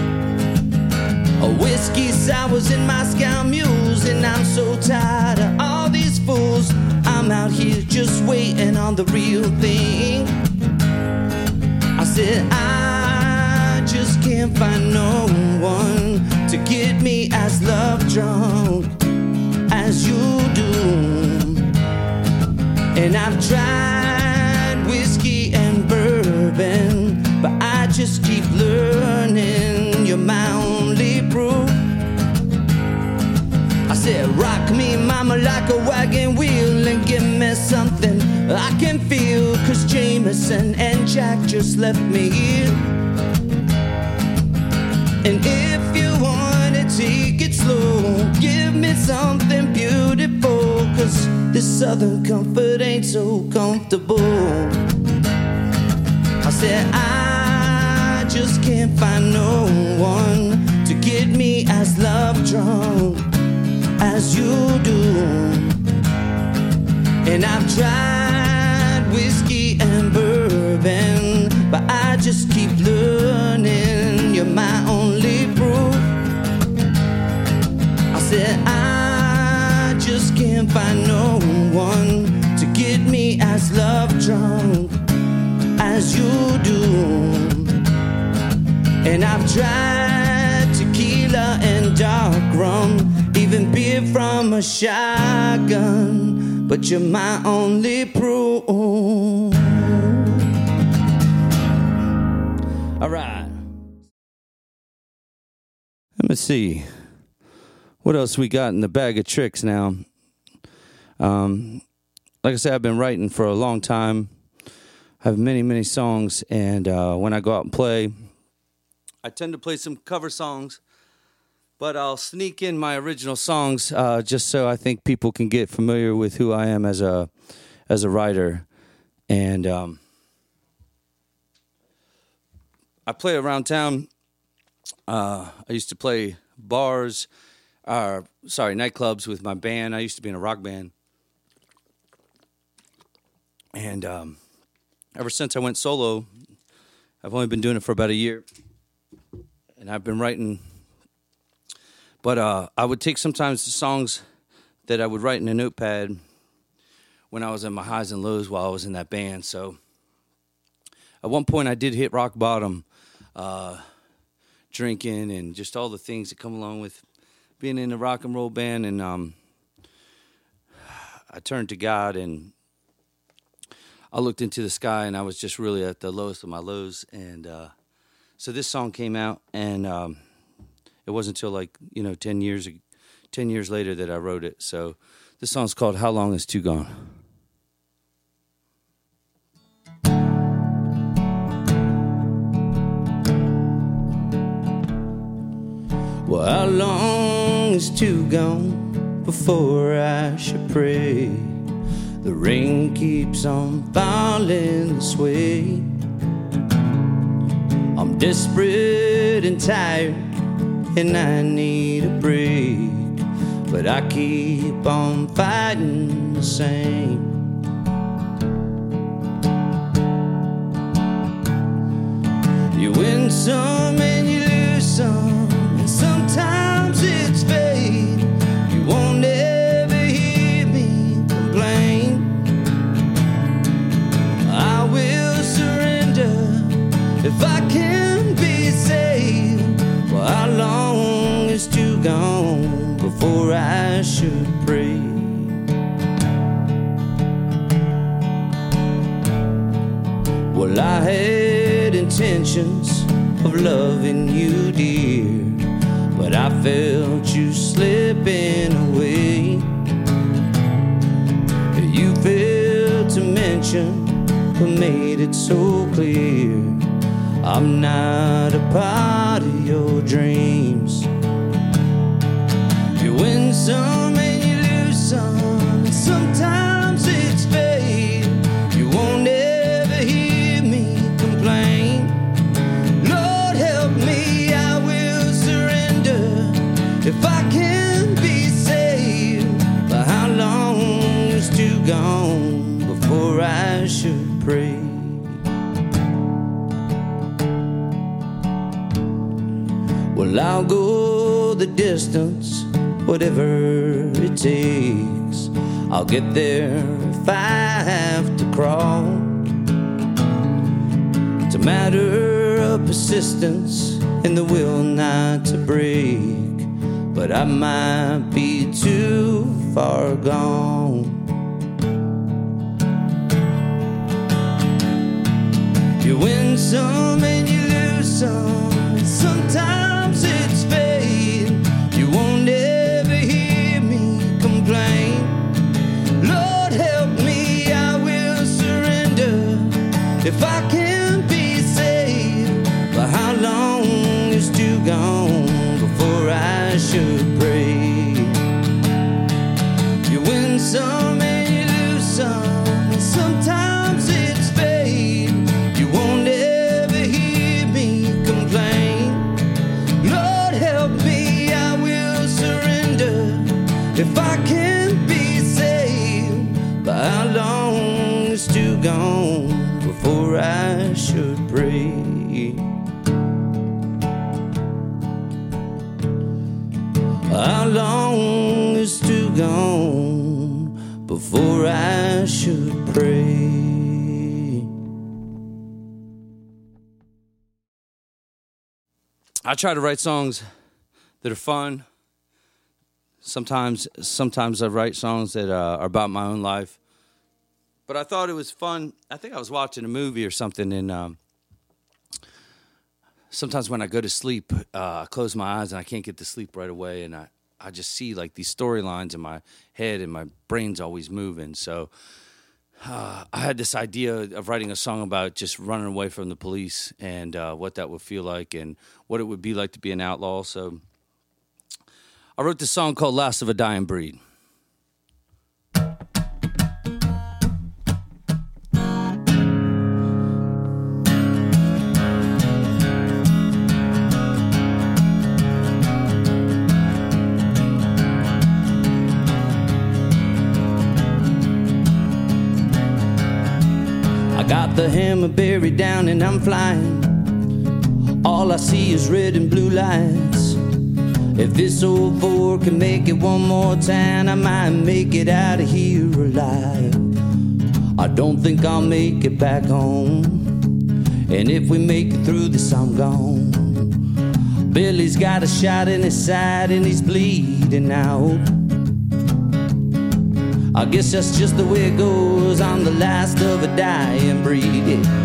A whiskey sours in Moscow mules, and I'm so tired of all these fools. I'm out here just waiting on the real thing. I said I just can't find no one to get me as love drunk as you do. And I've tried whiskey and bourbon, but I just keep learning you're my only proof. I said, rock me, mama, like a wagon wheel, and give me something I can feel, 'cause Jameson and Jack just left me here. And if you wanna take it slow, give me something beautiful, 'cause this Southern comfort ain't so comfortable. I said, I just can't find no one to get me as love drunk as you do. And I've tried whiskey and bourbon, but I just keep learning you're my only proof. I said I just can't find no one to get me as love drunk as you do. And I've tried tequila and dark rum, even beer from a shotgun, but you're my only proof. All right. Let me see. What else we got in the bag of tricks now? Like I said, I've been writing for a long time. I have many, many songs, and when I go out and play, I tend to play some cover songs, but I'll sneak in my original songs just so I think people can get familiar with who I am as a writer. And I play around town. I used to play nightclubs with my band. I used to be in a rock band. And ever since I went solo, I've only been doing it for about a year. And I've been writing. But I would take sometimes the songs that I would write in a notepad when I was at my highs and lows while I was in that band. So at one point I did hit rock bottom, drinking and just all the things that come along with being in a rock and roll band. And I turned to God and I looked into the sky, and I was just really at the lowest of my lows. And so this song came out, and it wasn't until 10 years later that I wrote it. So this song's called How Long Is Two Gone? Well, how long is two gone before I should pray The rain keeps on falling this way. I'm desperate and tired, and I need a break, but I keep on fighting the same. You win some and you lose some, and sometimes it's fate. You won't ever hear me complain. I will surrender if I can be saved. Well, how long is too gone before I should pray? Well, I had intentions of loving you, dear, but I felt you slipping away. You failed to mention what made it so clear I'm not a part of your dreams. You win some and you lose some, and sometimes it's fate. You won't ever hear me complain. Lord help me, I will surrender if I can be saved. But how long is too gone before I should pray? Well, I'll go the distance, whatever it takes. I'll get there if I have to crawl. It's a matter of persistence and the will not to break, but I might be too far gone. You win some and you lose some, and sometimes it's fate. You won't ever hear me complain. Lord help me, I will surrender if I can be saved. But how long is too gone before I should pray? You win some and you lose some, and sometimes it's fate. You won't ever hear me complain. Lord help me, I will surrender if I can be saved. But how long is too gone before I should pray? How long is too gone before I should pray? I try to write songs that are fun. Sometimes I write songs that are about my own life. But I thought it was fun. I think I was watching a movie or something, and sometimes when I go to sleep, I close my eyes and I can't get to sleep right away, and I just see like these storylines in my head, and my brain's always moving. So I had this idea of writing a song about just running away from the police and what that would feel like and what it would be like to be an outlaw. So I wrote this song called Last of a Dying Breed. Got the hammer buried down and I'm flying. All I see is red and blue lights. If this old Ford can make it one more time, I might make it out of here alive. I don't think I'll make it back home, and if we make it through this, I'm gone. Billy's got a shot in his side and he's bleeding out. I guess that's just the way it goes. I'm the last of a dying breed.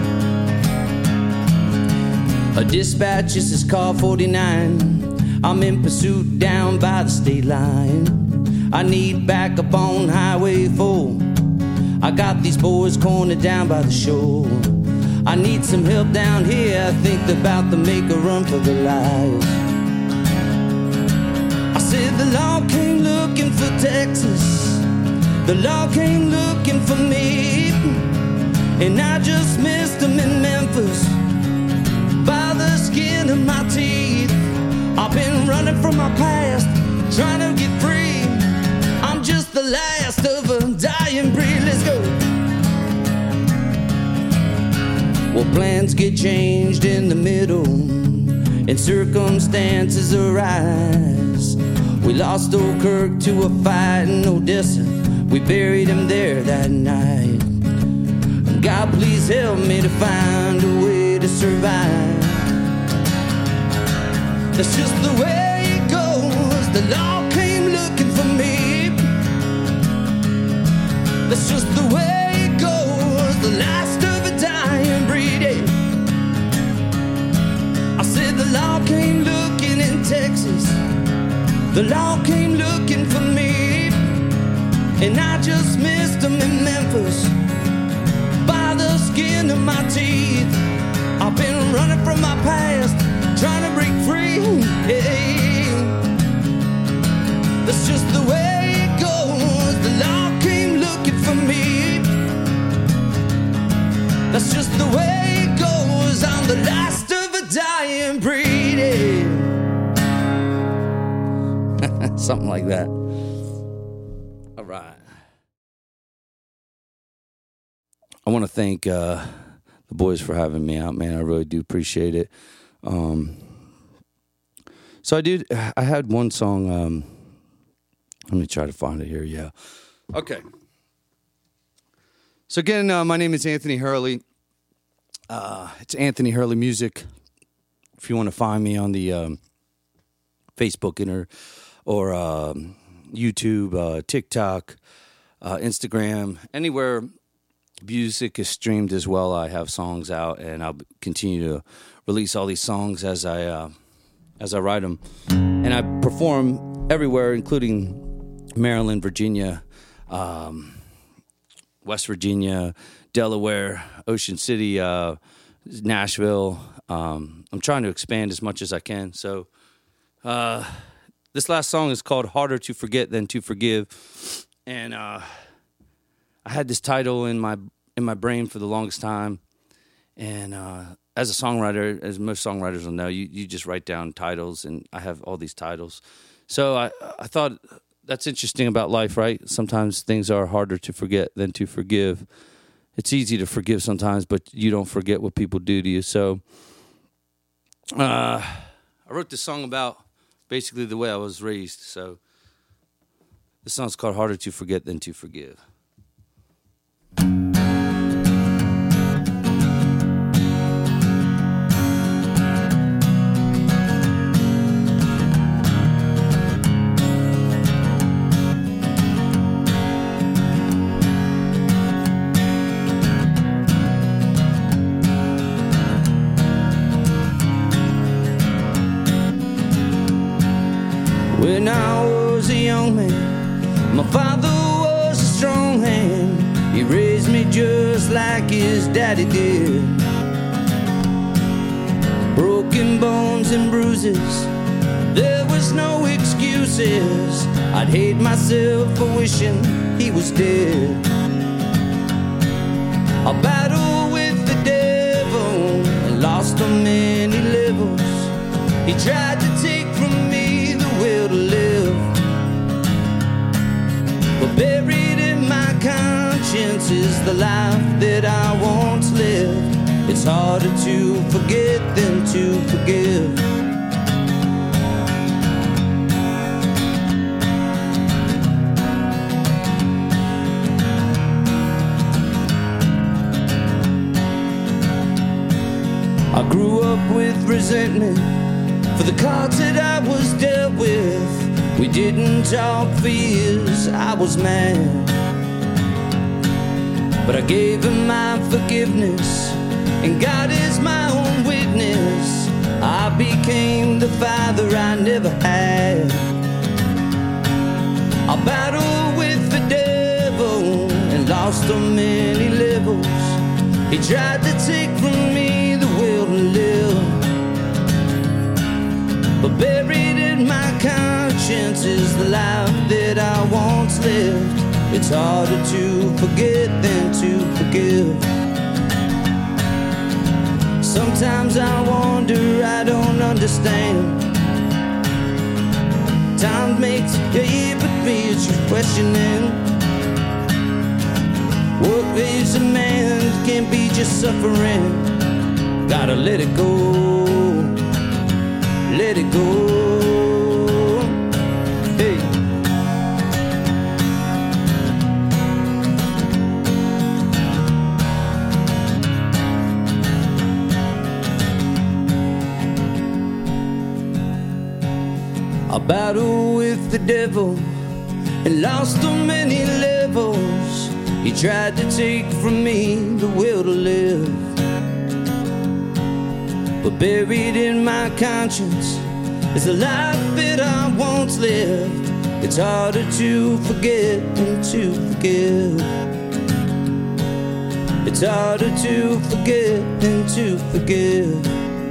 A dispatch, this is car 49. I'm in pursuit down by the state line. I need backup on Highway 4. I got these boys cornered down by the shore. I need some help down here. I think they're about to make a run for their lives. I said the law came looking for Texas. The law came looking for me, and I just missed them in Memphis by the skin of my teeth. I've been running from my past, trying to get free. I'm just the last of a dying breed. Let's go. Well, plans get changed in the middle, and circumstances arise. We lost old Kirk to a fight in Odessa. We buried him there that night. God, please help me to find a way to survive. That's just the way it goes. The law came looking for me. That's just the way it goes. The last of a dying breed. I said the law came looking in Texas. The law came looking for me, and I just missed them in Memphis by the skin of my teeth. I've been running from my past, trying to break free. Hey, that's just the way it goes. The law came looking for me. That's just the way it goes. I'm the last of a dying breed. Hey. Something like that. All right. I want to thank the boys for having me out, man. I really do appreciate it. So I had one song. Let me try to find it here. Yeah. Okay. So again, my name is Anthony Hurley. It's Anthony Hurley Music. If you want to find me on the Facebook or YouTube, TikTok, Instagram, anywhere music is streamed as well. I have songs out, and I'll continue to release all these songs as I write them. And I perform everywhere, including Maryland, Virginia, West Virginia, Delaware, Ocean City, Nashville. I'm trying to expand as much as I can. So this last song is called Harder to Forget Than to Forgive. And I had this title in my brain for the longest time. And as a songwriter, as most songwriters will know, you just write down titles, and I have all these titles. So I thought that's interesting about life, right? Sometimes things are harder to forget than to forgive. It's easy to forgive sometimes, but you don't forget what people do to you. So I wrote this song about basically the way I was raised. So this song's called Harder to Forget Than to Forgive. When I was a young man, my father was a strong hand. He raised me just like his daddy did. Broken bones and bruises, there was no excuses. I'd hate myself for wishing he was dead. I battled with the devil and lost on many levels. He tried to take from me the will to live, but buried in my conscience is the life that I once lived. It's harder to forget than to forgive. I grew up with resentment for the cards that I was dealt with. We didn't talk for years, I was mad, but I gave him my forgiveness, and God is my own witness. I became the father I never had. I battled with the devil and lost on many levels. He tried to take from me the will to live, but buried in my conscience is the life that I once lived. It's It's harder to forget than to forgive. Sometimes I wonder, I don't understand. Time makes you hear, but feels you questioning. What is a man can't be just suffering. Gotta let it go, let it go. Hey. I battled with the devil and lost on many levels. He tried to take from me the will to live, but buried in my conscience is the life that I once lived. It's harder to forget than to forgive. It's harder to forget than to forgive.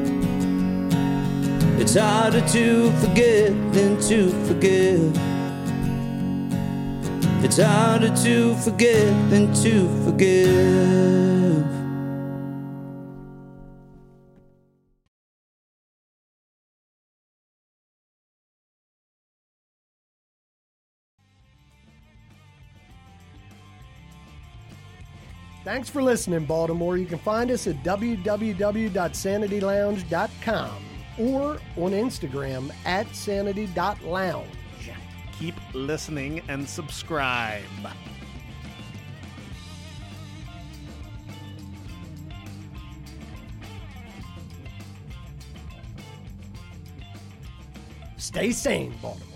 It's harder to forget than to forgive. It's harder to forget than to forgive. Thanks for listening, Baltimore. You can find us at www.sanitylounge.com or on Instagram at sanity.lounge. Keep listening and subscribe. Stay sane, Baltimore.